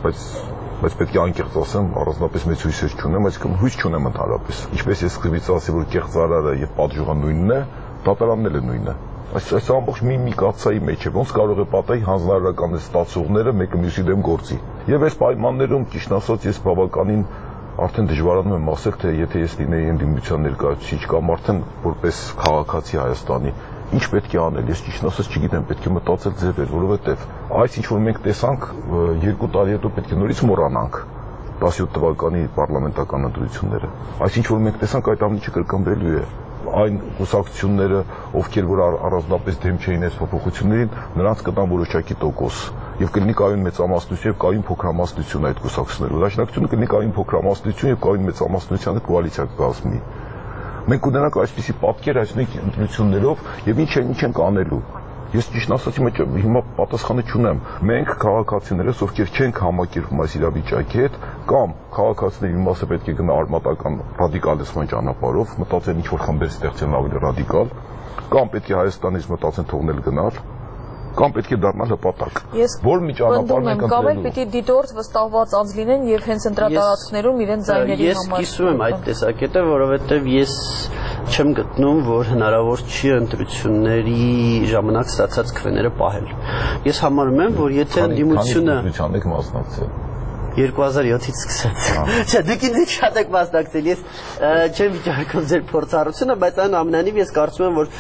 բայց պետք է անկեղծ ասեմ, առանձնապես մեծ հույսեր չունեմ, այսինքն հույս չունեմ ընդհանրապես։ Ինչպես ես սկզբից ասի, որ կեղծարարը եւ պատժողը նույնն է, դատարանն էլ է նույնը։ Այս ամբողջ մի կաթսայի մեջ է, ոնց կարող է պատահի հանձնարարական ստացողները մեկը մյուսի դեմ գործի։ Եվ այս պայմաններում, ճիշտ ասած, ես բավականին արդեն դժվարանում եմ ասել, թե եթե ես լինեի ընդդիմության ներկայացուցիչ կամ արդեն որպես քաղաքացի Հայաստանի, ինչ պետք է անել, ես ճիշտ ասած չգիտեմ, պետք է մտածել ձևեր, որովհետև այս ինչ որ մենք տեսանք 2 տարի հետո պետք է նորից մոռանանք 17 թվականի պարլամենտական ընտրությունները։ Այս ինչ որ մենք տեսանք, այդ ամենը չկրկնվելու է։ Այն կուսակցությունները, ովքեր որ առանձնապես դեմ չէին այս փոփոխություններին, նրանց կտան որոշակի տոկոս եւ կլինի կայուն մեծամասնություն եւ կայուն փոքրամասնություն այդ կուսակցություններով։ Դաշնակցությունը կլինի կայուն փոքրամասնություն եւ կայուն մեծամասնության հետ կոալիցիա կկազմի։ Մենք կունենանք այսպիսի պատկեր այս ընտրություններով եւ ինչ ենք անելու։ Ես ճիշտ ասած հիմա պատասխանը չունեմ։ Մենք քաղաքացիներս, ովքեր չենք համակերպվում այս իրավիճակի հետ, կամ քաղաքացիների մի մասը պետք է գնա արմատական ռադիկալիզմի ճանապարհով, մտածեն ինչ որ խմբեր ստեղծեն ավելի ռադիկալ, կամ պետք է Հայաստանից մտածեն թողնել գնալ, կամ պետք է դառնալ հպատակ։ Որ մի ճանապարհ ենք ընտրելու։ Պիտի դիտորդ վստահված անձ լինեն եւ հենց ընտրատարածքներում իրեն ձայների համար։ Ես կիսում եմ այդ տեսակետը, որովհետեւ ես չեմ գտնում, որ հնարավոր չի ընտրությունների ժամանակ ստացած քվեները պահել։ Ես համարում եմ, որ եթե ընդդիմությունը ընտրության եք մասնակցել 2007-ից սկսած։ Չէ, դուք ինձ շատ եք մասնակցել։ Ես չեմ վիճարկում ձեր փորձառությունը, բայց այնուամենայնիվ ես կարծում եմ, որ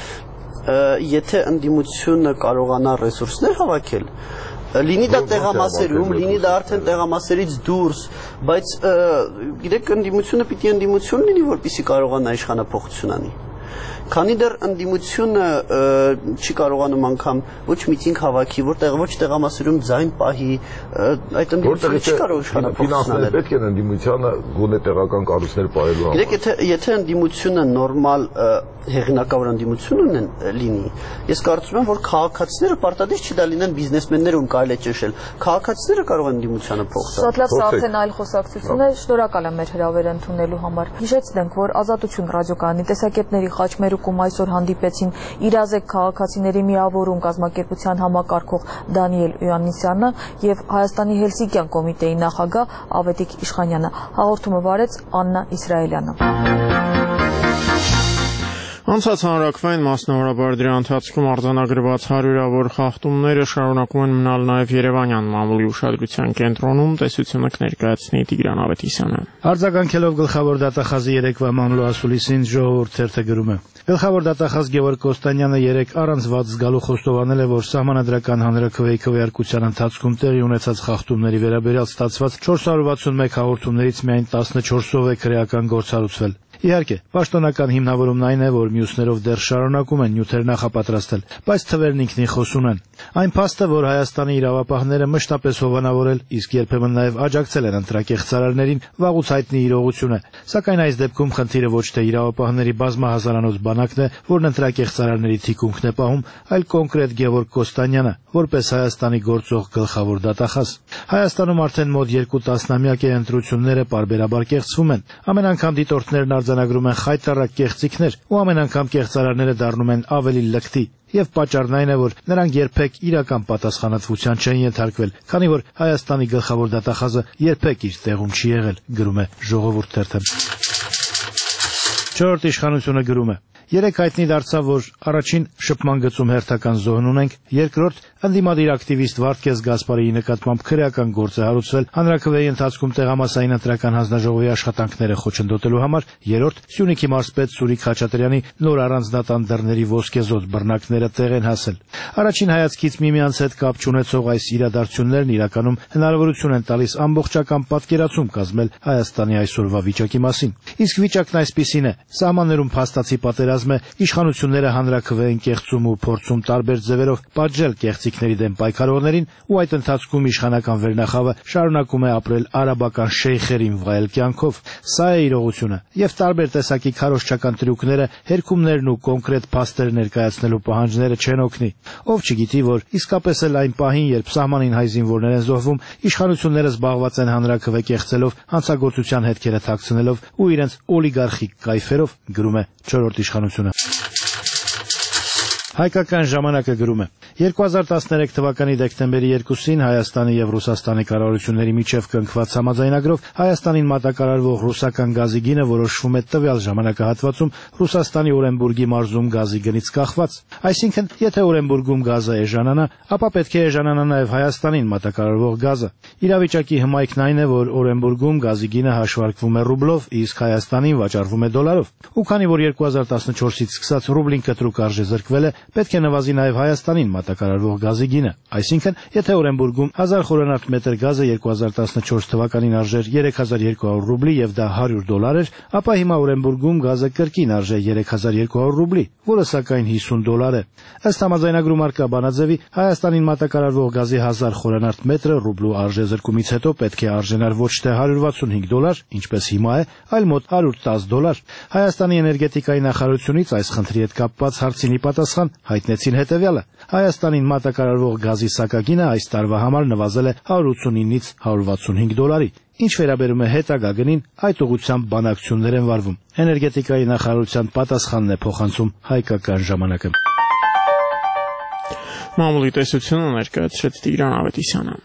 եթե ընդդիմությունը կարողանա ռեսուրսներ հավաքել, լինի դա տեղամասերում, լինի դա արդեն տեղամասերից դուրս, բայց գիտեք, ընդդիմությունը պիտի ընդդիմություն լինի, որպեսզի կարողանա իշխանափոխություն անի։ Քանի դեռ ընդդիմությունը չի կարողանում անգամ ոչ միտինգ հավաքի, ոչ տեղամասերում ձայն պահի, այդ ընդդիմությունը չի կարող իշխանափոխություն անել։ Պետք է ընդդիմությանը գոնե տեղական կառույցներ պահելու համար։ Գիտեք, եթե ընդդիմությունը նորմալ հեղինակավոր ընդդիմություն լինի, ես կարծում եմ, որ քաղաքացիները պարտադիր չի դա լինեն բիզնեսմենները, ում կարելի է ճնշել։ Քաղաքացիները կարող են ընդդիմությանը փոխել։ Շատ լավ, սա արդեն այլ խոսակցություն է, շնորհակալ եմ մեր հրավերը ընդունելու համար։ Հիշեցնենք, որ Ազատություն ռադիոկայանի տեսակետների խաչմերուկում այսօր հանդիպեցին իրազեկ քաղաքացիների միավորում կազմակերպության համակարգող Դանիել Իոաննիսյանը եւ Հայաստանի Հելսինկյան կոմիտեի նախագահ Ավետիք Իշխանյանը։ Հաղորդումը վարեց Աննա Իսրայելյանը։ Անցած հանրաքվեին մասնավորաբար դրա ընթացքում արձանագրված հարյուրավոր խախտումները շարունակում են մնալ նաև Երևանյան մամուլի ուշադրության կենտրոնում, տեսությունը կներկայացնի Տիգրան Ավետիսյանը։ Արձագանքելով գլխավոր դատախազի երեկվա մանրուասուլիսին ժողովուրդ թերթը գրում է. Գլխավոր դատախազ Գևորգ Կոստանյանը երեկ առանց զգալու խոստովանել է, որ սահմանադրական հանրաքվեի քվեարկության ընթացքում տեղի ունեցած խախտումների վերաբերյալ ստացված 461 հաղորդումներից միայն 14-ով է քրեական գործ հարուցվել։ Իհարկե, պաշտոնական հիմնավորումն այն է, որ մյուսներով դեռ շարունակում են նյութեր նախապատրաստել, բայց թվերն ինքնին խոսուն են։ Այն փաստը, որ Հայաստանի իրավապահները մշտապես հովանավորել, իսկ երբեմն նաև աջակցել են ընտրակեղծարարներին, վաղուց հայտնի իրողություն է։ Սակայն այս դեպքում խնդիրը ոչ թե իրավապահների բազմահազարանոց բանակն է, որն ընտրակեղծարարների թիկունքն է պահում, այլ կոնկրետ Գևորգ Կոստանյանը, որպես Հայաստանի գործող գլխավոր դատախազ։ Հայաստանում արդեն մոտ 2 տասնամյակ է ընտրությունները պարբերաբար կեղծվում են։ Ամեն անգամ դիտորդներն արձանագրում են խայտառակ կեղծիքներ, ու ամեն անգամ կեղծարարները դառնում են ավելի լկտի։ Եվ պատճառն այն է, որ նրանք երբեք իրական պատասխանատվության չեն ենթարկվել, քանի որ Հայաստանի գլխավոր դատախազը երբեք իր տեղում չի եղել, գրում է Ժողովուրդ թերթը։ Չորրորդ իշխանությունը գրում է. Երեք հայտնի դարձավ, որ առաջին շփման գծում հերթական զոհն ունենք, երկրորդ ընդդիմադիր ակտիվիստ Վարդգես Գասպարիի նկատմամբ քրեական գործ է հարուցվել հանրաքվեի ընթացքում տեղամասային ընտրական հանձնաժողովի աշխատանքները խոչընդոտելու համար, երրորդ Սյունիքի մարզպետ Սուրիկ Խաչատրյանի նոր առանձնատան դռների ոսկեզօծ բռնակները տեղ են հասել։ Առաջին հայացքից միմյանց հետ կապ չունեցող այս իրադարձություններն իրականում հնարավորություն են տալիս ամբողջական պատկերացում կազմել Հայաստանի այսօրվա վիճակի մասին։ Իսկ վիճակն այսպիսին է. սահմաններում փաստացի պատերազմ է, իշխանությունները հանրաքվեին կեղծում ու փորձում տարբեր ձևերով պատժել կեղծիքների դեմ պայքարողներին, ու այդ ընթացքում իշխանական վերնախավը շարունակում է ապրել արաբական շեյխերին վայել կյանքով։ Սա է իրողությունը, եւ տարբեր տեսակի քարոզչական տրյուկները, հերքումներն ու կոնկրետ փաստեր ներկայացնելու պահանջները չեն օգնի։ Ով չգիտի, որ իսկապես էլ այն պահին, երբ սահմանին հայ զինվորներ են զոհվում, իշխանությունները զբաղված են հանրաքվե կեղծելով, հանցագործության հետքերը թաքցնելով ու իրենց օլիգարխիկ կայֆերով, գրում է Չորրորդ իշխանությունը։ Հայկական ժամանակը գրում է. 2013 թվականի դեկտեմբերի 2-ին Հայաստանի եւ Ռուսաստանի կառավարությունների միջև կնքված համաձայնագրով Հայաստանին մատակարարվող ռուսական գազի գինը որոշվում է տվյալ ժամանակահատվածում Ռուսաստանի Օրենբուրգի մարզում գազի գնից կախված։ Այսինքն, եթե Օրենբուրգում գազը էժանանա, ապա պետք է էժանանա նաեւ Հայաստանին մատակարարվող գազը։ Իրավիճակի հմայքն այն է, որ Օրենբուրգում գազի գինը հաշվարկվում է ռուբլով, իսկ Հայաստանին վաճառվում է դոլարով։ Ու քանի որ 2014-ից սկսած ռուբլին կտրուկ արժե զրկվել է, պետք է նվազի նաև Հայաստանին մատակարարվող գազի գինը։ Այսինքն, եթե Օրենբուրգում 1000 խորանարդ մետր գազը 2014 թվականին արժեր 3200 ռուբլի եւ դա $100 էր, ապա հիմա Օրենբուրգում գազը կրկին արժե 3200 ռուբլի, որը սակայն $50 է։ Ըստ համաձայնագրում արկա բանաձևի, Հայաստանին մատակարարվող գազի 1000 խորանարդ մետրը ռուբլու արժեզրկումից հետո պետք է արժենար ոչ թե $165, ինչպես հիմա է, այլ մոտ $110։ Հայաստանի էներգետիկայի նախարարությունից այս խնդրի հետ կապված հարցինի պատասխան հայտնեցին հետևյալը. Հայաստանին մատակարարվող գազի սակագինը այս տարվա համար նվազել է $189-ից $165։ Ինչ վերաբերում է հետագա գնին, այդ ուղղությամբ բանակցություններ են վարվում։ Էներգետիկայի նախարարության պատասխանն է փոխանցում Հայկական ժամանակը։ Մամուլի տեսությունը ներկայացրեց Տիգրան Ավետիսյանը։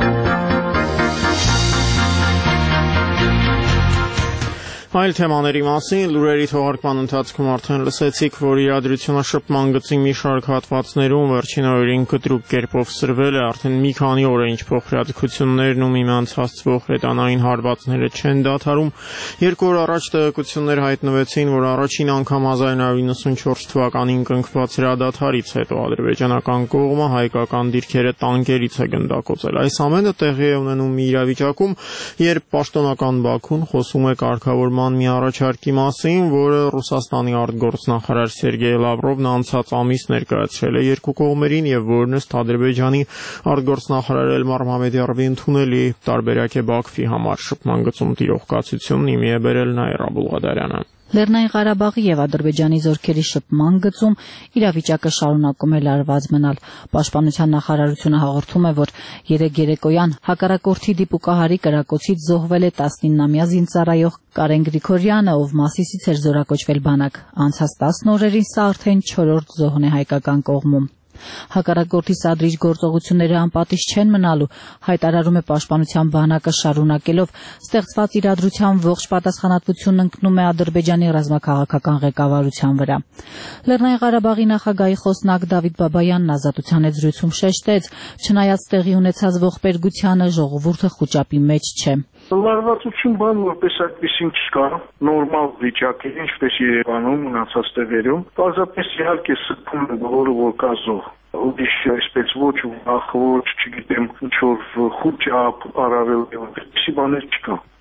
Այլ թեմաների մասին լուրերի թողարկման ընթացքում արդեն լսեցիք, որ իրադրությունը շփման գծի մի շարք հատվածներում վերջին օրերին կտրուկ կերպով սրվել է, արդեն մի քանի օր է ինչ փոխհրաձգություններն ու միմյանց հասցվող հրետանային հարվածները չեն դադարում։ 2 օր առաջ տեղեկություններ հայտնվեցին, որ առաջին անգամ 1994 թվականին կնքված հրադադարից հետո ադրբեջանական կողմը հայկական դիրքերը տանկերից է գնդակոծել։ Այս ամենը տեղի է ունենում մի իրավիճակում, երբ պաշտոնական Բաքուն խոսում է կարգավորման մի առաջարկի մասին, որը Ռուսաստանի արտգործնախարար Սերգեյ Լավրովն անցած ամիս ներկայացրել է երկու կողմերին եւ որն ըստ Ադրբեջանի արտգործնախարար Էլմար Մամեդյարովի ընդունելի տարբերակ է Բաքվի համար։ Շփման գծում տիրող կացությունն իմի է բերել Նաիրա Բուլղադարյանը։ Լեռնային Ղարաբաղի եւ Ադրբեջանի զորքերի շփման գծում իրավիճակը շարունակում է լարված մնալ։ Պաշտպանության նախարարությունը հաղորդում է, որ երեկոյան հակառակորդի դիպուկահարի կրակոցից զոհվել է 19-ամյա զինծառայող Կարեն Գրիգորյանը, ով Մասիսից էր զորակոչվել բանակ։ Անցած 10 օրերին սա արդեն 4-րդ զոհն է հայկական կողմում։ Հակառակորդի սադրիչ գործողությունները անպատիժ չեն մնալու, հայտարարում է Պաշտպանության բանակը շարունակելով, ստեղծված իրադրության ողջ պատասխանատվությունն ընկնում է Ադրբեջանի ռազմաքաղաքական ղեկավարության վրա։ Լեռնային Ղարաբաղի նախագահի խոսնակ Դավիթ Բաբայանն Ազատության հետ զրույցում շեշտեց, չնայած տեղի ունեցած ողբերգությանը ժողովուրդը խուճապի մեջ չէ։ Լարվածություն բան որպես այդպեսին չկա, նորմալ վիճակ է, ինչպես Երևանում մնացած տեղերում, պարզապես իհարկե սպում է բոլորը, որ կա զոհ։ Ուրիշ այսպես ոչ վախ, ոչ, չգիտեմ, ինչ-որ խուճապ, առավել այդպիսի բաներ չկա։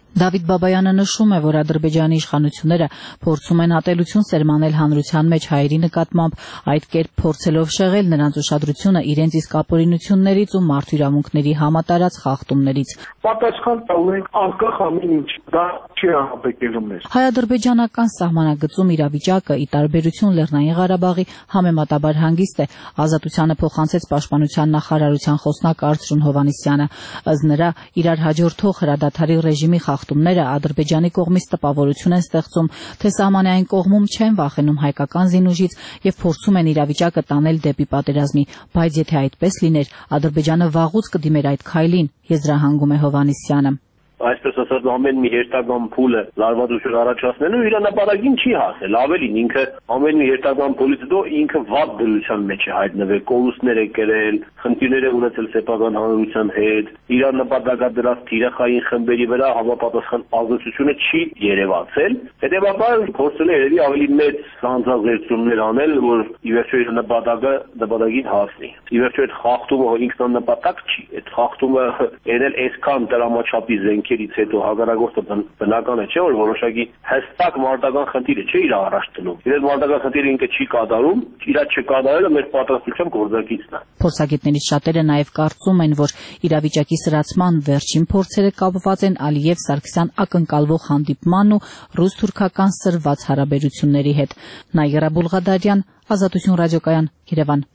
Դավիթ Բաբայանը նշում է, որ Ադրբեջանի իշխանությունները փորձում են ատելություն սերմանել հանրության մեջ հայերի նկատմամբ, այդ կերպ փորձելով շեղել նրանց ուշադրությունը իրենց իսկ ապօրինություններից ու մարդու իրավունքների համատարած խախտումներից։ Պատասխան տալու ենք անկախ ամեն ինչ, դա չի անհապեկելու մեզ։ Հայ-ադրբեջանական սահմանագծում իրավիճակը, ի տարբերություն Լեռնային Ղարաբաղի, համեմատաբար հանգիստ է, ազատությանը փոխանցեց պաշտպանության նախարարության խոսնակ Արծրուն Հովհաննիսյանը, ըստ նրա իրար հաջորդող հրադադարի ռեժիմի խախտումները Ադրբեջանի կողմից տպավորություն են ստեղծում, թե սահմանային կողմում չեն վախենում հայկական զինուժից եւ փորձում են իրավիճակը տանել դեպի պատերազմի, բայց եթե այդպես լիներ, Ադրբեջանը վաղուց կդիմեր այդ քայլին, եզրահանգում է Հովհաննիսյանը։ Այսպես ասած ամեն մի հերթական փուլը լարվածություն առաջացնելու իր նպատակին չի հասել, ավելին ինքը ամեն մի հերթական փուլից հետո ինքը վատ դրության մեջ է հայտնվել, կորուստներ է կրել, խնդիրներ է ունեցել սեփական հանրության հետ, իր նպատակադրած թիրախային խմբերի վրա համապատասխան ազդեցությունը չի երևացել, հետևաբար փորձել է երևի ավելի մեծ հանձնազերծումներ անել, որ ի վերջո իր նպատակին հասնի։ Ի վերջո այդ խախտումը ինքնանպատակ չի, այդ խախտումը երել այսքան տրամաչափի զենքերից հետո հակառակորդը բնական է, չէ՞ որ որոշակի հստակ մարտական խնդիր է, չէ՞ իր առաջ դնում։ Իրենց մարտական խնդիրը ինքը չի կատարում, իր չկատարելը մեր պատրաստության գործակիցն է։ Փորձագետներից շատերը նաև կարծում են, որ իրավիճակի սրացման վերջին փորձերը կապված են Ալիև-Սարգսյան ակնկալվող հանդիպմանն ու ռուս-թուրքական սրված հարաբերությունների հետ։ Նայիրա Բուլղադարյան, Ազատություն ռադիոկայան, Երևան։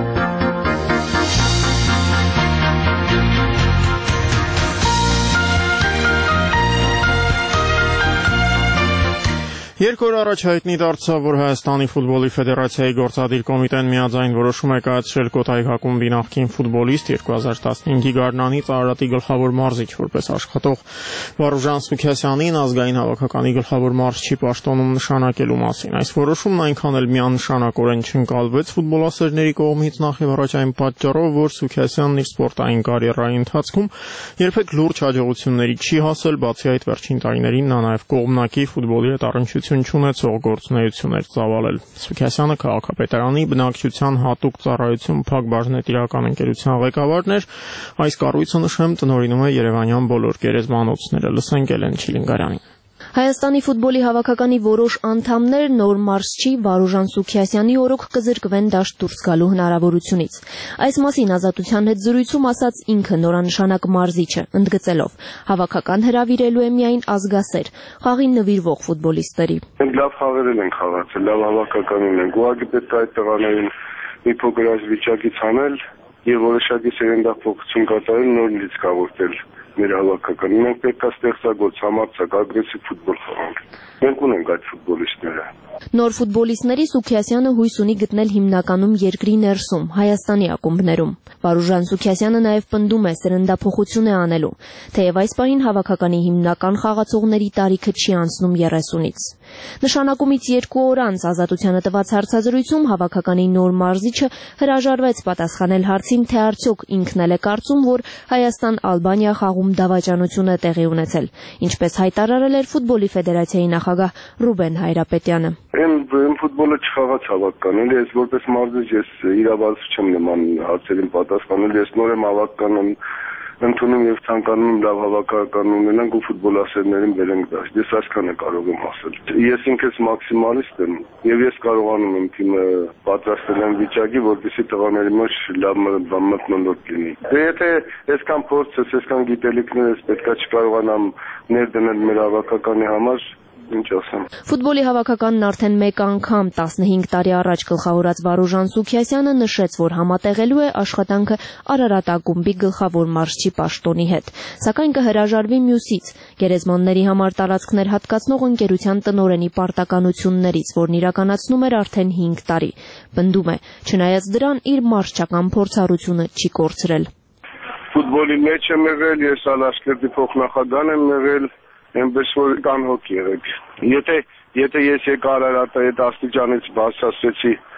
Երկու օր առաջ հայտնի դարձավ, որ Հայաստանի ֆուտբոլի ֆեդերացիայի գործադիր կոմիտեն միաձայն որոշում է կայացրել Կոտայի ակումբի նախկին ֆուտբոլիստ 2015-ի գարնանից Արարատի գլխավոր մարզիչ որպես աշխատող Վարուժան Սուքիասյանին ազգային հավաքականի գլխավոր մարզչի պաշտոնում նշանակելու մասին։ Այս որոշումն այնքան էլ միանշանակորեն չընկալվեց ֆուտբոլասերների կողմից նախ եւ առաջ այն պատճառով, որ Սուքիասյանն իր սպորտային կարիերայի ընթացքում երբեք լուրջ հաջողությունների չի հասել, բացի այդ վերջին տարիներին նա նաեւ կողմնակի ֆուտբոլի հետ առնչություն չունեցող գործունեություններ ծավալել։ Սուքիասյանը քաղաքապետարանի բնակչության հատուկ ծառայություն Փակ բաժնետիրական ընկերության ղեկավարն էր։ Այս կառույցը, նշեմ, տնօրինում է երևանյան բոլոր գերեզմանոցները։ Լսենք Էլեն Չիլինգարյանին։ Հայաստանի ֆուտբոլի հավաքականի որոշ անդամներ նոր մարզչի Վարուժան Սուքիասյանի օրոք կզրկվեն դաշտ դուրս գալու հնարավորությունից։ Այս մասին Ազատության հետ զրույցում ասաց ինքը նորանշանակ մարզիչը, ընդգծելով. հավաքական հրավիրելու է միայն ազգասեր, խաղին նվիրվող ֆուտբոլիստերի։ Մենք լավ խաղերել ենք խաղացել, լավ հավաքականին ենք։ Ուղղակի պետք է այդ տղաներին մի փոքր այս վիճակից անել եւ որոշակի սերնդափոխություն կատարել, նոր լիցք կավորել մեր հավաքականը։ Մենք պետք է ստեղծագործ, համարձակ, ագրեսիվ ֆուտբոլ խաղանք։ Մենք ունենք այդ ֆուտբոլիստները։ Նոր ֆուտբոլիստների Սուքիասյանը հույս ունի գտնել հիմնականում երկրի ներսում, Հայաստանի ակումբներում։ Վարուժան Սուքիասյանը նաև պնդում է սերնդափոխություն է անելու, թեև այս պահին հավաքականի հիմնական խաղացողների տարիքը չի անցնում 30-ից։ Նշանակումից 2 օր անց Ազատությանը տված հարցազրույցում հավաքականի նոր մարզիչը հրաժարվեց պատասխանել հարցին, թե արդյոք ինքն էլ է կարծում, որ Հայաստան-Ալբանիա խաղում դավաճանություն է տեղի ունեցել, ինչպես հայտարարել էր ֆուտբոլի ֆեդերացիայի նախագահ Ռուբեն Հայրապետյանը։ Այն ֆուտբոլը չխաղաց հավաքական, ես որպես մարզիչ ես իրավասու չեմ նման հարցերին պատասխանել, ես նոր եմ հավաքական ընդունում եւ ցանկանում լավ հավաքական ունենանք ու ֆուտբոլասերներին բերենք դաշտ։ Ես այսքանը կարող եմ ասել։ Ես ինքս մաքսիմալիստ եմ եւ ես կարողանում եմ թիմը պատրաստել այն վիճակի, որպեսզի տղաների մեջ լավ մթնոլորտ լինի։ Եթե այսքան փորձ ես, այսքան գիտելիքներ ես, պետքա չկարողանամ ներդնել մեր հավաքականի համար, ինչ ասեմ։ Ֆուտբոլի հավաքականն արդեն մեկ անգամ 15 տարի առաջ գլխավորած Վարուժան Սուքիասյանը նշեց, որ համատեղելու է աշխատանքը Արարատ ակումբի գլխավոր մարզչի պաշտոնի հետ, սակայն կհրաժարվի մյուսից՝ գերեզմանների համար տարածքներ հատկացնող ընկերության տնօրենի պարտականություններից, որն իրականացնում էր արդեն 5 տարի։ Պնդում է, չնայած դրան իր մարզչական փորձառությունը չի կորցրել։ Ֆուտբոլի մեջ եմ եղել, ես Ալաշկերտի փոխնախագահ եմ եղել, այնպես որ կան հոգ եղեք։ Եթե ես եկա Արարատի հետ աստիճանից բարձրացրեցի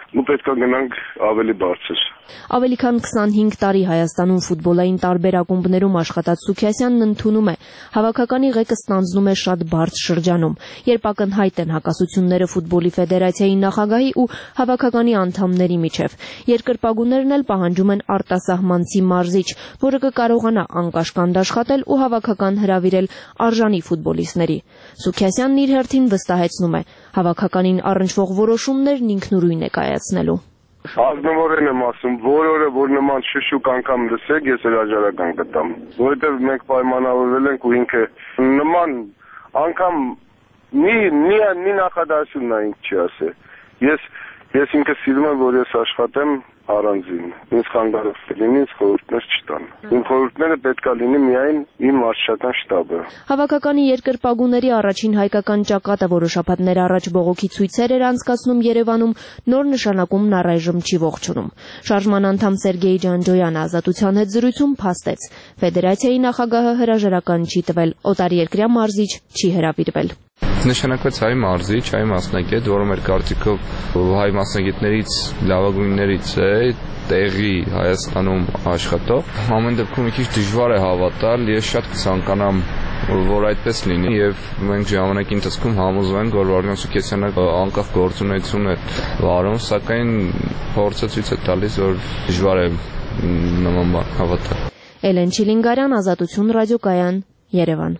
ու պետք է գնանք ավելի բարձր։ Ավելի քան 25 տարի Հայաստանում ֆուտբոլային տարբեր ակումբներում աշխատած Սուքիասյանն ընդունում է, հավաքականի ղեկը ստանձնում է շատ բարդ շրջանում, երբ ակնհայտ են հակասությունները ֆուտբոլի ֆեդերացիայի նախագահի ու հավաքականի անդամների միջև։ Երկրպագուներն էլ պահանջում են արտասահմանցի մարզիչ, որը կկարողանա անկաշկանդ աշխատել ու հավաքական հրավիրել արժանի ֆուտբոլիստների։ Սուքիասյանն իր հերթին վստահեցնում է, հավաքականին առնչվող որոշումներն ինքնուրույն է կայացնելու։ Ազնվորեն եմ ասում, որ օրը որ նման շշուկ անգամ լսեք, ես հրաժարական կտամ, որովհետև մենք պայմանավորվել ենք ու ինքը նման անգամ մի նախադասություն նա ինձ չի ասել։ Ես ինքը սիրում եմ, որ ես աշխատեմ առանձին, ինձ խանգարող լինի, ինձ խորհուրդներ չտան։ Իմ խորհուրդները պետք է լինի միայն իմ մարզչական շտաբը։ Հավաքականի երկրպագուների առաջին հայկական ճակատը, որը շաբաթներ առաջ բողոքի ցույցեր էր անցկացնում Երևանում, նոր նշանակումն առայժմ չի ողջունում։ Շարժման անդամ Սերգեյ Ջանջոյանը Ազատության հետ զրույցում փաստեց. ֆեդերացիայի նախագահը հրաժարական չի տվել, օտարերկրյա մարզիչ չի հրավիրվել։ Նշանակվեց հայ մարզիչ, հայ մասնագետ, որը մեր կարծիքով հայ մասնագետներից լավագույններից է, տեղի Հայաստանում աշխատող։ Ամեն դեպքում մի քիչ դժվար է հավատալ, ես շատ կցանկանամ, որ այդպես լինի եւ մենք ժամանակի ընթացքում համոզվենք, որ Վարդան Սուքիասյանը անկախ գործունեություն է վարում, սակայն փորձը ցույց է տալիս, որ դժվար է նման բան հավատալ։ Էլեն Չիլինգարյան, Ազատություն ռադիոկայան, Երևան։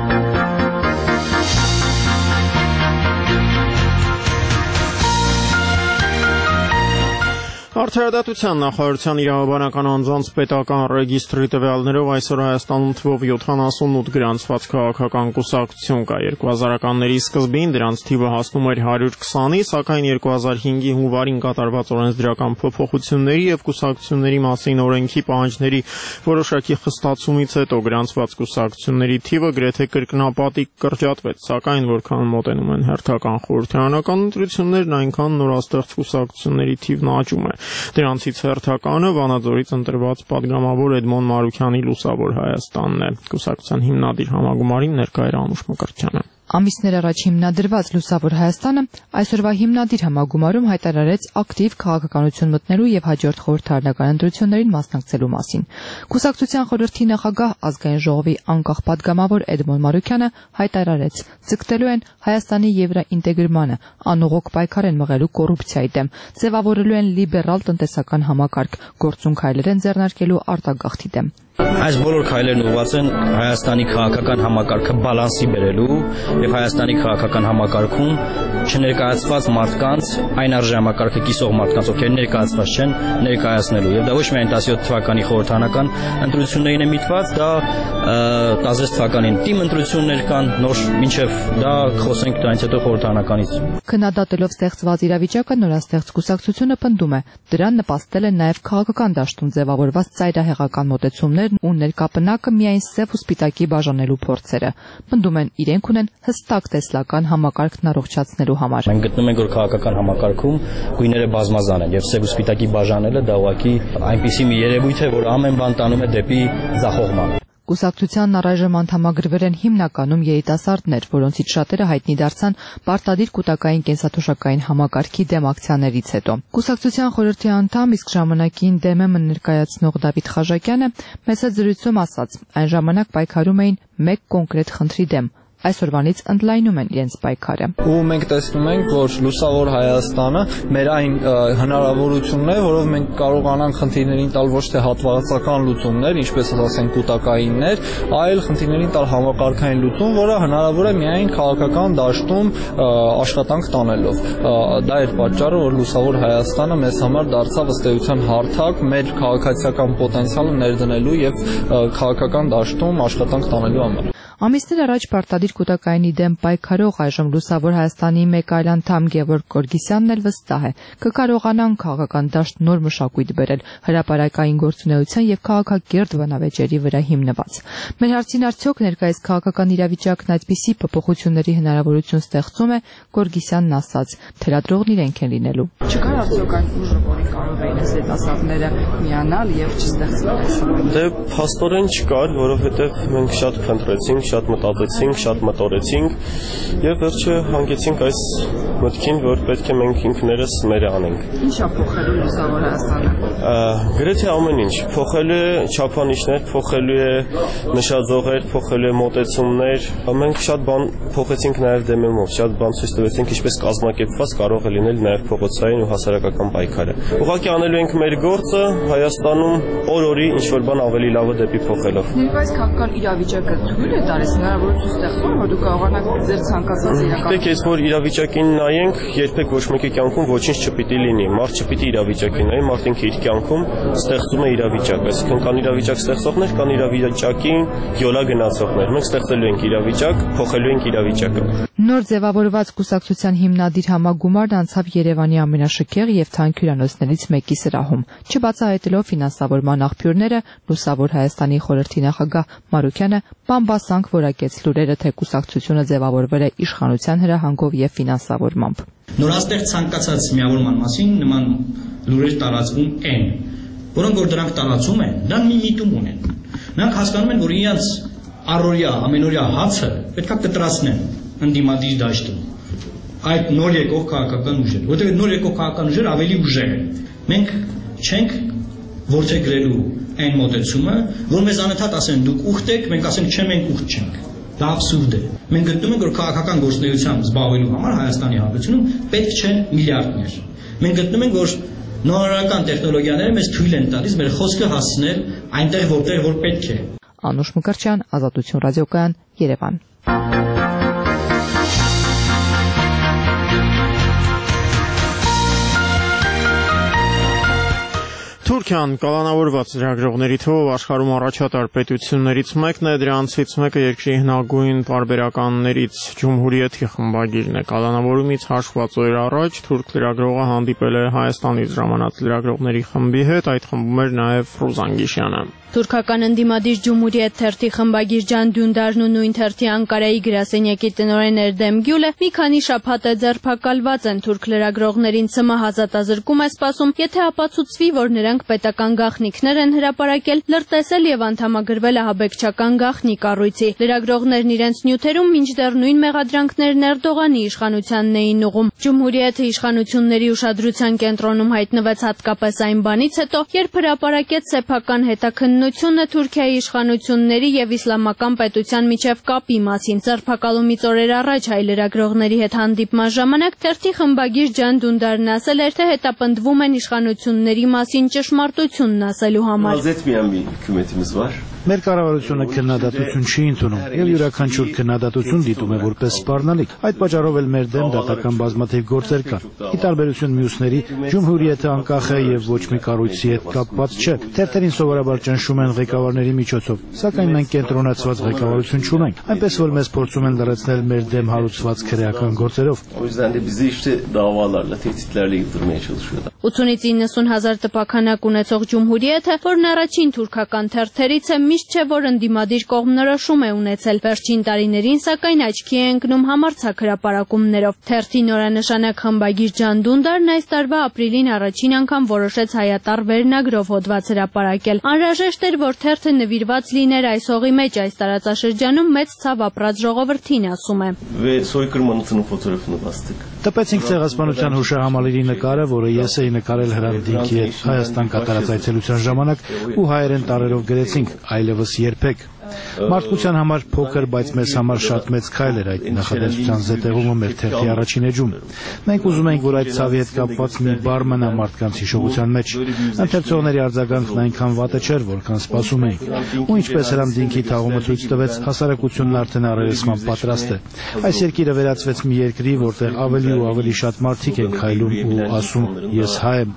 Արդարադատության նախարարության իրավաբանական անձանց պետական ռեգիստրի տվյալներով այսօր Հայաստանում թվով 78 գրանցված քաղաքական կուսակցություն կա։ 2000-ականների սկզբին դրանց թիվը հասնում էր 120-ի, սակայն 2005-ի հունվարին կատարված օրենսդրական փոփոխությունների եւ կուսակցությունների մասին օրենքի պահանջների որոշակի խստացումից հետո գրանցված կուսակցությունների թիվը գրեթե կրկնապատիկ կրճատվեց, սակայն որքան մոտենում են հերթական խորհրդարանական ընտրություններն, այնքան նորաստեղծ կուսակցությունների թիվն աճում է։ Դրանցից հերթականը Վանաձորից ընտրված պատգամավոր Էդմոն Մարուքյանի Լուսավոր Հայաստանն է։ Կուսակցության հիմնադիր համագումարին ներկա էր Անուշ Մկրտչյանը։ Ամիսներ առաջ հիմնադրված Լուսավոր Հայաստանը այսօրվա հիմնադիր համագումարում հայտարարեց ակտիվ քաղաքականություն մտնելու եւ հաջորդ խորհրդարանական ընտրություններին մասնակցելու մասին։ Կուսակցության խորհրդի նախագահ ազգային ժողովի անկախ պատգամավոր Էդմոն Մարուքյանը հայտարարեց. ձգտելու են Հայաստանի եվրոինտեգրմանը, անողոք պայքար են մղելու կոռուպցիայի դեմ, ձևավորելու են լիբերալ տնտեսական համակարգ, գործուն քայլեր են ձեռնարկելու արտագաղթի դեմ։ Այս բոլոր քայլերն ուղղված են Հայաստանի քաղաքական համակարգը բալանսի բերելու եւ Հայաստանի քաղաքական համակարգում չներկայացված մարդկանց, այն արժեհամակարգը կիսող մարդկանց, ովքեր ներկայացված չեն, ներկայացնելու։ Եվ դա ոչ միայն 17 թվականի խորհրդարանական ընտրություններին է միտված, դա 16 թվականին թիմ ընտրություններ կան, նոր մինչև դա խոսենք դրանից հետո խորհրդարանականից։ Քննադատելով ստեղծված իրավիճակը նորաստեղծ կուսակցությունը պնդում է, դրան նպաստել են նաև քաղաքական դաշտում ձևավորված ծայրահեղական մոտեցումներն ու ներկապնակը միայն սև ու սպիտակի բաժանելու փորձերը։ Պնդում են, իրենք ունեն հստակ տեսլական համակարգն առողջացնելու համար։ Մենք գտնում ենք, որ քաղաքական համակարգում գույները բազմազան են եւ սև ու սպիտակի բաժանելը դա ուղղակի այնպիսի մի երևույթ է, որ ամեն բան տանում է դեպի ձախողման։ Կուսակցությանն առայժմ անդամագրվել են հիմնականում երիտասարդներ, որոնցից շատերը հայտնի դարձան պարտադիր կൂട്ടակային կենսաթոշակային համակարգի դեմ ակցիաներից հետո։ Կուսակցության խորհրդի անդամ, իսկ ժամանակին դեմը ներկայացնող Դավիթ Խաժակյանը մեծ զրույցում ասաց, այն ժամանակ պայքարում էին մեկ կոնկրետ խնդրի դեմ։ Այսօրվանից ընդլայնում են իրենց պայքարը։ Ու մենք տեսնում ենք, որ Լուսավոր Հայաստանը մեր այն հնարավորությունն է, որով մենք կարողանանք խնդիրներին տալ ոչ թե հատվածական լուծումներ, ինչպես ասենք կൂട്ടակայիններ, այլ խնդիրներին տալ համակարգային լուծում, որը հնարավոր է միայն քաղաքական դաշտում աշխատանք տանելով։ Դա էր պատճառը, որ Լուսավոր Հայաստանը մեզ համար դարձավ ըստ էության հարթակ մեր քաղաքացիական պոտենցիալը ներդնելու եւ քաղաքական դաշտում աշխատանք տանելու համար։ Ամիսներ առաջ պարտադիր կൂട്ടակայինի դեմ պայքարող այժմ Լուսավոր Հայաստանի մեկ այլ անդամ Գևորգ Գորգիսյանն էլ վստահ է, կկարողանան քաղաքական դաշտ նոր մշակույթ բերել, հրապարակային գործունեության եւ քաղաքակիրթ բանավեճերի վրա հիմնված։ Մեր հարցին արդյոք ներկայիս քաղաքական իրավիճակն այդպիսի փոփոխությունների հնարավորություն ստեղծում է, Գորգիսյանն ասաց, թելադրողն իրենք են լինելու։ Չկար արդյոք այն ուժը, որին կարող էին այս երիտասարդները միանալ եւ չստեղծել այս։ Դե փաստորեն չկար, որովհետեւ մենք շատ փնտրեցինք, շատ մտածեցինք, շատ մտորեցինք եւ վերջը հանգեցինք այս մտքին, որ պետք է մենք ինքներս մեր անենք։ Ինչ է փոխելու Լուսավոր Հայաստանը։ Գրեթե ամեն ինչ, փոխելու է չափանիշներ, փոխելու է նշաձողեր, փոխելու է մոտեցումներ։ Մենք շատ բան փոխեցինք նաեւ դեմելով, շատ բան ցույց տվեցինք, ինչպես կազմակերպված կարող է լինել նաեւ փողոցային ու հասարակական պայքարը։ Ուղղակի անելու ենք մեր գործը Հայաստանում օր-օրի ինչ որ բան ավելի լավը դեպի փոխելով։ Ներկայիս քաղաքական իրավիճակը թույլ է տալիս հնարավորություն ստեղծում, որ դուք կարողանաք ձեր ցանկացած իրական։ Պետք է որ իրավիճակին նայենք, երբեք ոչ մեկի կյանքում ոչինչ չպիտի լինի։ Մարդ չպիտի իրավիճակին նայի, մարդ ինքը իր կյանքում ստեղծում է իրավիճակ, այսինքն կան իրավիճակ ստեղծողներ, կան իրավիճակին յոլա գնացողներ։ Մենք ստեղծելու ենք իրավիճակ, փոխելու ենք իրավիճակը։ Նոր ձևավորված կուսակցության հիմնադիր համագումարն անցավ Երևանի ամենաշքեղ եւ թանկ հյուրանոցներից մեկի սրահում։ Չբացահայտելով ֆինանսավորման աղբյուրները, Լուսավոր Հայաստանի խորհրդի նախագահ Մարուկյանը բամբասանք որակեց լուրերը, թե կուսակցությունը ձևավորվել է իշխանության հրահանգով եւ ֆինանսավորմամբ։ Նորաստեղծ ցանկացած միավորման մասին նման լուրեր տարածվում են, որոնք որ դրանք տարածում են, դա մի միտում ունեն։ Նրանք հասկանում են, որ իրենց առօրյա, ամենօրյա հացը պետքա կտրացնեն ընդդիմադիր դաշտում։ Այդ նոր եկող քաղաքական ուժեր, որտեղ նոր եկող քաղաքական ուժեր ավելի ուժեղ են։ Մենք չենք ворթեգրելու այն մոտեցումը, որ մեզ անընդհատ ասեն դուք ուխտ եք, մենք ասենք չէ, մենք ուխտ չենք։ Դա աբսուրդ է։ Մենք գտնում ենք, որ քաղաքական գործունեությամբ զբաղվելու համար Հայաստանի Հանրապետությունում պետք չեն միլիարդներ։ Մենք գտնում ենք, որ նորարարական տեխնոլոգիաները մեզ թույլ են տալիս մեր խոսքը հասցնել այնտեղ, որտեղ որ պետք է։ Անուշ Մկրտչյան, Ազատություն ռադիոկայան, Երևան։ Թուրքիան կալանավորված լրագրողների թվով աշխարհում առաջատար պետություններից մեկն է, դրանցից մեկը երկրի հնագույն պարբերականներից Ջումհուրիեթի խմբագիրն է։ Կալանավորումից հաշված օր առաջ թուրք լրագրողը հանդիպել է Հայաստանից ժամանած լրագրողների խմբի հետ, այդ խմբում էր նաև Ֆրուզան Գիշյանը։ Թուրքական ընդդիմադիր Ջումհուրիեթ թերթի խմբագիր Ջան Դյունդարն ու նույն թերթի Անկարայի գրասենյակի տնօրեն Էրդեմ Գյուլը մի քանի շաբաթ է ձերբակալված են, թուրք լրագրողներին ՑՄՀ ազատազրկում է սպասում, եթե ապացուցվի, որ նրանք պետական գաղտնիքներ են հրապարակել, լրտեսել եւ անդամագրվել ահաբեկչական գաղտնի կառույցի։ Լրագրողներն իրենց նյութերում մինչդեռ նույն մեղադրանքներն Էրդողանի իշխանությանն էին ուղղում։ Ջումհուրիեթը իշխանությունների ուշադրության կենտրոնում հայտնվեց հատկապես այն բանից հետո, երբ հրապարակեց սեփական հետաքննությունը Թուրքիայի իշխանությունների եւ իսլամական պետության միջև կապի մասին։ Ձերբակալումից օրեր առաջ հայ լրագրողների հետ հանդիպման ժամանակ թերթի խմբագիր Ջան Դյունդարն ասել էր, թե հետապնդվում են իշխանությունների մասին ճշմարտությունն ասելու համար։ Մեր կառավարությունը քննադատություն չի ընդունում եւ յուրաքանչյուր քննադատություն դիտում է որպես սպառնալիք։ Այդ պատճառով էլ մեր դեմ դատական բազմաթիվ գործեր կան։ Ի տարբերություն մյուսների, Ջումհուրիեթը անկախ է եւ ոչ մի կառույցի հետ կապված չէ։ Թերթերին սովորաբար ճնշում են ղեկավարների միջոցով, սակայն մենք կենտրոնացված ղեկավարություն չունենք, այնպես որ մեզ փորձում են լրացնել մեր դեմ հարուցված քրեական գործերով։ 80-ից 90 հազար տպաքանակ ունեցող Ջումհուրիեթը, որն առաջին թուրքական թերթերից է, միշտ չէ, որ ընդդիմադիր կողմնորոշում է ունեցել։ Վերջին տարիներին, սակայն, աչքի է ընկնում համարձակ հրապարակումներով։ Թերթի նորանշանակ խմբագիր Ջան Դյունդարն այս տարվա ապրիլին առաջին անգամ որոշեց հայատառ վերնագրով հոդված հրապարակել։ Անհրաժեշտ էր, որ թերթը նվիրված լիներ այս հողի մեջ, այս տարածաշրջանում մեծ ցավ ապրած ժողովրդին, ասում է։ Տպեցինք Ցեղասպանության հուշահամալիրի նկարը, որը ես էի նկարել Հրանտինքի հետ Հայաստան կատարած այցելության ժամանակ ու հայերեն տառերով գրեցինք այլևս երբեք։ Մարդկության համար փոքր, բայց մեզ համար շատ մեծ քայլ էր այդ նախադասության զետեղումը մեր թերթի առաջին էջում։ Մենք ուզում ենք, որ այդ ցավի հետ կապված մի բառ մնա մարդկանց հիշողության մեջ։ Ընթերցողների արձագանքն այնքան վատը չէր, որքան սպասում էինք։ Ու ինչպես Հրանտինքի թաղումը ցույց տվեց, հասարակությունն արդեն առերեսման պատրաստ է։ Այս երկիրը վերածվեց մի երկրի, որտեղ ավելի ու ավելի շատ մարդիկ են քայլում ու ասում «Ես հայ եմ»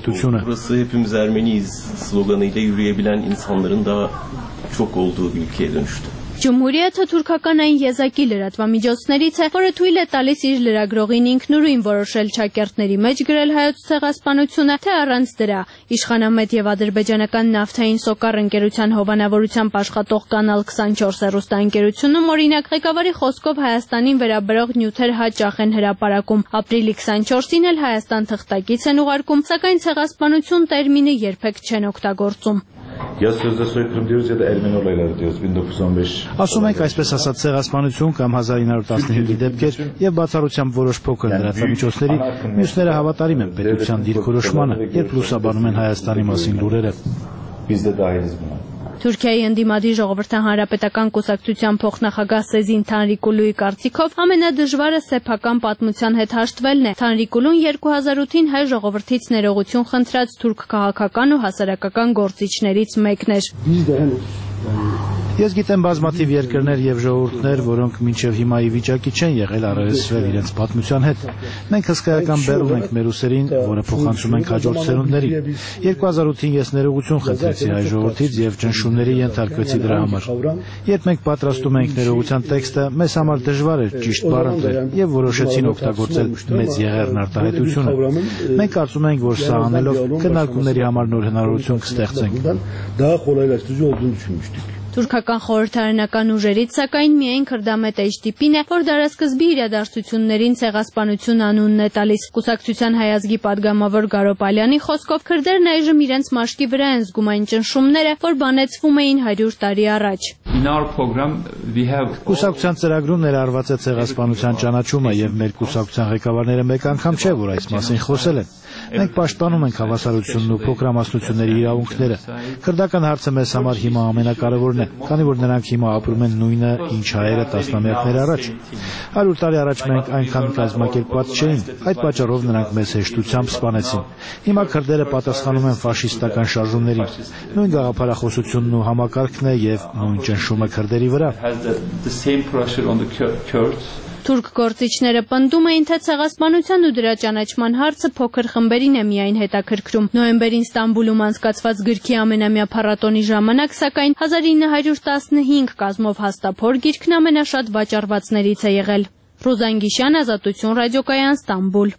արտահայտությունը։ Çok olduğu bir ülkeye dönüştü. Ջումհուրիեթը թուրքական այն եզակի լրատվամիջոցներից է, որը թույլ է տալիս իր լրագրողին ինքնուրույն որոշել ճակերտների մեջ գրել հայոց ցեղասպանությունը, թե առանց դրա։ Իշխանամետ եւ ադրբեջանական նավթային Սոկար ընկերության հովանավորությամբ աշխատող Կանալ 24 հեռուստաընկերությունում, օրինակ, ղեկավարի խոսքով Հայաստանին վերաբերող նյութեր հաճախ են հրապարակում։ Ապրիլի 24-ին էլ Հայաստան թղթակից են ուղարկում, սակայն ցեղասպանություն տերմինը երբեք չեն օգտագործում։ Я звездосойком делюсь, это Эльминолайла делюсь, Windows 15. Ասում ենք այսպես ասած ցեղասպանություն կամ 1915-ի դեպքեր եւ բացառությամբ որոշ փոքր լրատվամիջոցների մյուսները հավատարիմ են պետության դիրքորոշմանը, երբ լուսաբանում են Հայաստանի մասին լուրերը։ Bizde dahiliz buna. Թուրքիայի ընդդիմադիր ժողովրդական հանրապետական կուսակցության փոխնախագահ Սեզին Թանրիկուլուի կարծիքով ամենադժվարը սեփական պատմության հետ հաշտվելն է։ Թանրիկուլուն 2008-ին հայ ժողովրդից ներողություն խնդրած թուրք քաղաքական ու հասարակական գործիչներից մեկն էր։ Ես գիտեմ բազմաթիվ երկրներ եւ ժողովուրդներ, որոնք մինչեւ հիմա ի վիճակի չեն եղել առերեսվել իրենց պատմության հետ։ Մենք հսկայական բեռ ունենք մեր ուսերին, որը փոխանցում ենք հաջորդ սերունդներին։ 2008-ին ես ներողություն խնդրեցի հայ ժողովրդից եւ ճնշումների ենթարկվեցի դրա համար։ Երբ մենք պատրաստում էինք ներողության տեքստը, մեզ համար դժվար էր ճիշտ բառ ընտրել եւ որոշեցին օգտագործել մեծ եղերն արտահայտությունը։ Մենք կարծում ենք, որ սա անելով քննարկումների համար նոր հնարավորություն կստեղծենք։ Թուրքական խորհրդարանական ուժերից սակայն միայն Քրդամետ HDP-ն է, որ դարասկզբի իրադարձություններին ցեղասպանություն անունն է տալիս։ Կուսակցության հայ ազգի падգամավոր Գարոպալյանի խոսքով քրդերն այժմ իրենց մաշկի վրա են զգում այն ճնշումները, որ բանեցվում էին 100 տարի առաջ։ Կուսակցության ծրագրում ներառված է ցեղասպանության ճանաչումը եւ մեր կուսակցության ղեկավարները մեկ անգամ չէ, որ այս մասին խոսել են։ Մենք պաշտպանում ենք հավասարությունն ու փոքրամասնությունների իրավունքները։ Քրդական հարցը մեզ համար հիմա ամենակարևորն է, քանի որ նրանք հիմա ապրում են նույնը, ինչ հայերը տասնամյակներ առաջ։ 100 տարի առաջ մենք այնքան կազմակերպված չէինք, այդ պատճառով նրանք մեզ հեշտությամբ սպանեցին։ Հիմա քրդերը պատասխանում են ֆաշիստական շարժումներին։ Նույն գաղափարախոսությունն ու համակարգն է եւ նույն ճնշումը քրդերի վրա։ Թուրք գործիչները պնդում էին, թե ցեղասպանության ու դրա ճանաչման հարցը փոքր խմբերին է միայն հետաքրքրում։ Նոյեմբերին Ստամբուլում անցկացված գրքի ամենամյա փառատոնի ժամանակ, սակայն 1915 կազմով հաստափոր գիրքն ամենաշատ վաճառվածներից է եղել։ Ռոզան Գիշյան, Ազատություն ռադիոկայան, Ստամբուլ։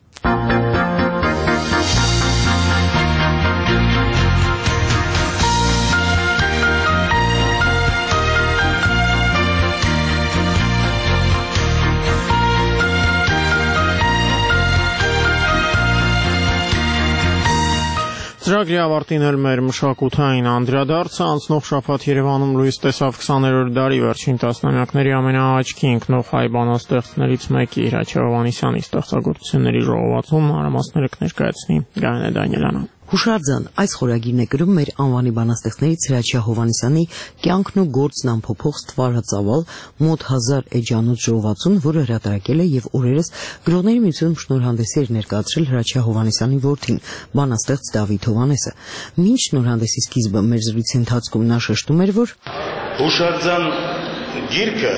Ծրագրի ավարտին էլ մեր մշակութային անդրադարձը անցնող շաբաթ Երևանում լույս տեսավ 20-րդ դարի վերջին տասնամյակների ամենաաչքի ընկնող հայ բանաստեղծներից մեկի Հրաչյա Հովհաննիսյանի ստեղծագործությունների ժողովածուն մանրամասները կներկայացնի Գայանե Դանիելյանը։ Հուշարձան այս խորագիրն է կրում մեր անվանի բանաստեղծներից Հրաչյա Հովհաննիսյանի կյանքն ու գործն ամփոփող ստվարածավալ մոտ 1000 էջանոց ժողովածուն, որը հրատարակել է եւ օրերս Գրողների միությունում շնորհանդեսի էր ներկայացրել Հրաչյա Հովհաննիսյանի որդին, բանաստեղծ Դավիթ Հովհաննեսը։ Մինչ շնորհանդեսի սկիզբը մեր զրույցի ընթացքում նա շեշտում էր, որ Հուշարձան գիրքը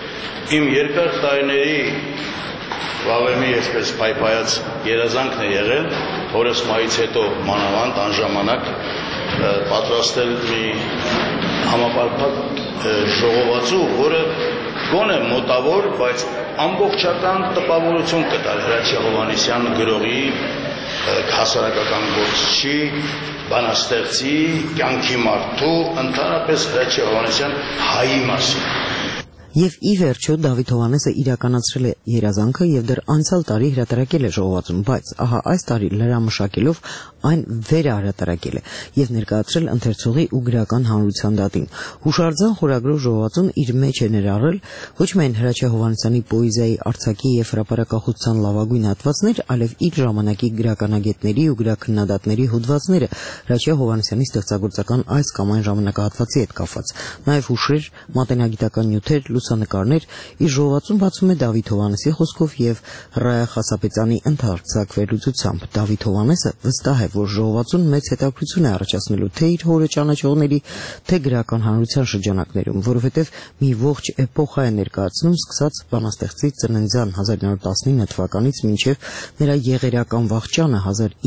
իմ երկար տարիների Վավեմի այսպես պայպայած երազանքն է եղել, հորս մայից հետո մանավանդ անժամանակ պատրաստել մի համապարփակ ժողովածու, որը գոնե մոտավոր, բայց ամբողջական տպավորություն կտար Հրաչյա Հովհաննիսյան գրողի, հասարակական գործչի, բանաստեղծի, կյանքի մարդու, ընդհանրապես Հրաչյա Հովհաննիսյան հայի մասին։ Եվ ի վերջո Դավիթ Հովհաննեսը իրականացրել է երազանքը եւ դեռ անցյալ տարի հրատարակել է ժողովածուն, բայց ահա այս տարի լրամշակելով այն վերահրատարակել է եւ ներկայացրել ընթերցողի ու գրական հանրության դատին։ Հուշարձան խորագրով ժողովածուն իր մեջ է ներառել ոչ միայն Հրաչյա Հովհաննիսյանի պոեզիայի արձակի եւ հրապարակախոսության լավագույն հատվածներ, այլև իր ժամանակի գրականագետների ու գրաքննադատների հոդվածները Հրաչյա Հովհաննիսյանի ստեղծագործական այս կամ այն ժամանակահատվածի հետ կապված, նաեւ հուշեր, մատենագիտական նյութեր, լուսանկարներ։ Իր ժողովածուն բացում է Դավիթ Հովհաննեսի խոսքով եւ Հռայա Խասապետյանի ընդհանրացակ վերլուծությամբ։ Դավիթ Հովհաննեսը վստահ է, որ ժողովածուն մեծ հետաքրքրություն է առաջացնելու թե իր հորը ճանաչողների, թե գրական հանրության շրջանակներում, որովհետեւ մի ողջ էպոխա է ներկայացնում սկսած բանաստեղծի ծննդյան 1919 թվականից մինչեւ նրա եղերական վախճանը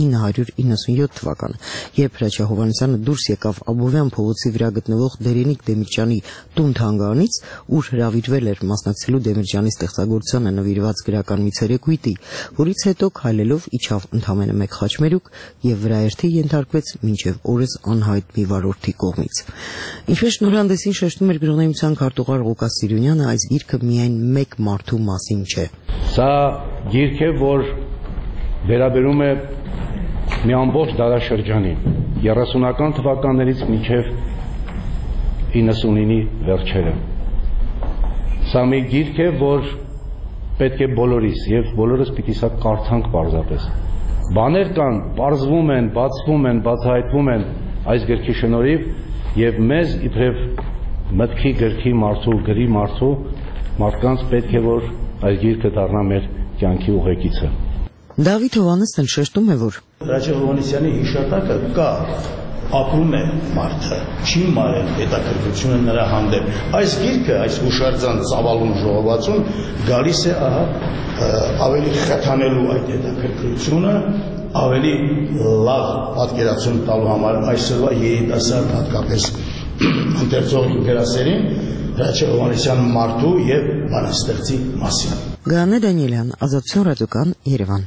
1997 թվականը, երբ Հրաչյա Հովհաննիսյանը դուրս եկավ Աբովյան փողոցի վրա գտնվող Դերենիկ Դեմիրճյանի տուն-թանգարանից, ուր հրավիրվել էր մասնակցելու Դեմիրճյանի ստեղծագործությանը նվիրված գրական մի ցերեկույթի, որից հետո քայլելով իջավ ընդամենը մեկ խաչմերուկ եւ վրաերթի ենթարկվեց մինչեւ օրս անհայտ մի վարորդի կողմից։ Ինչպես շնորհանդեսին շեշտում էր Գրողների միության քարտուղար Ղուկաս Սիրունյանը, այս գիրքը միայն մեկ մարդու մասին չէ։ Սա գիրք է, որ վերաբերում է մի ամբողջ դարաշրջանի 30-ական թվականներից մինչև 99-ի վերջերը։ Սա մի գիրք է, որ պետք է բոլորիս եւ բոլորս պիտի սա կարդանք պարզապես։ Բաներ կան, պարզվում են, բացվում են, բացահայտվում են այս գրքի շնորհիվ եւ մեզ իբրև մտքի գրքի մարդու, գրի մարդկանց պետք է որ այս գիրքը դառնա մեր կյանքի ուղեկիցը։ Դավիթ Հովհաննիսն շեշտում է, որ Հրաչյա Հովհաննիսյանի հիշատակը կա, ապրում է մարդը, չի մարել հետաքրքրությունը նրա հանդեպ։ Այս գիրքը, այս հուշարձան ծավալուն ժողովածուն գալիս է ավելի խթանելու այդ հետաքրքրությունը, ավելի լավ պատկերացում տալու համար այսօրվա երիտասարդ հատկապես ընթերցող ինքերասերին Հրաչյա Հովհաննիսյան մարդու եւ բանաստեղծի մասին։ Գաներ Դանիելյան, Ազատություն ռադիոկան, Երևան։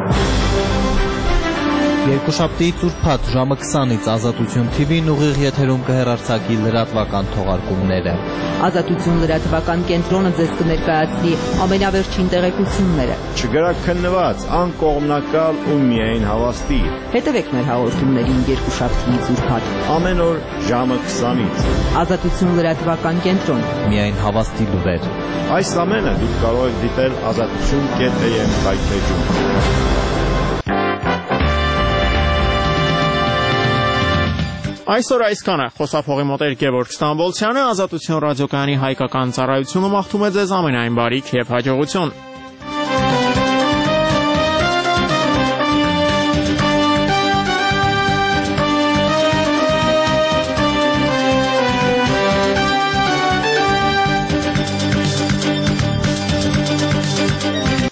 Երկուշաբթիից ուրբաթ ժամը 20-ից Ազատություն TV-ն ուղիղ եթերում կհեռարձակի լրատվական թողարկումները։ Ազատություն լրատվական կենտրոնը ձեզ կներկայացնի ամենավերջին տեղեկությունները։ Չգրաքննված, անկողմնակալ ու միայն հավաստի։ Հետևեք մեր հաղորդումներին երկուշաբթիից ուրբաթ ամեն օր ժամը 20-ից։ Ազատություն լրատվական կենտրոն։ Միայն հավաստի լուրեր։ Այս ամենը դուք կարող եք դիտել azatutun.am սայթեջում։ Այսօր այսքանը խոսափողի մոտ Գևորգ Ստամբոլցյանը, Ազատություն ռադիոկայանի հայկական ծառայությունը մաղթում է ձեզ ամենայն բարիք եւ հաջողություն։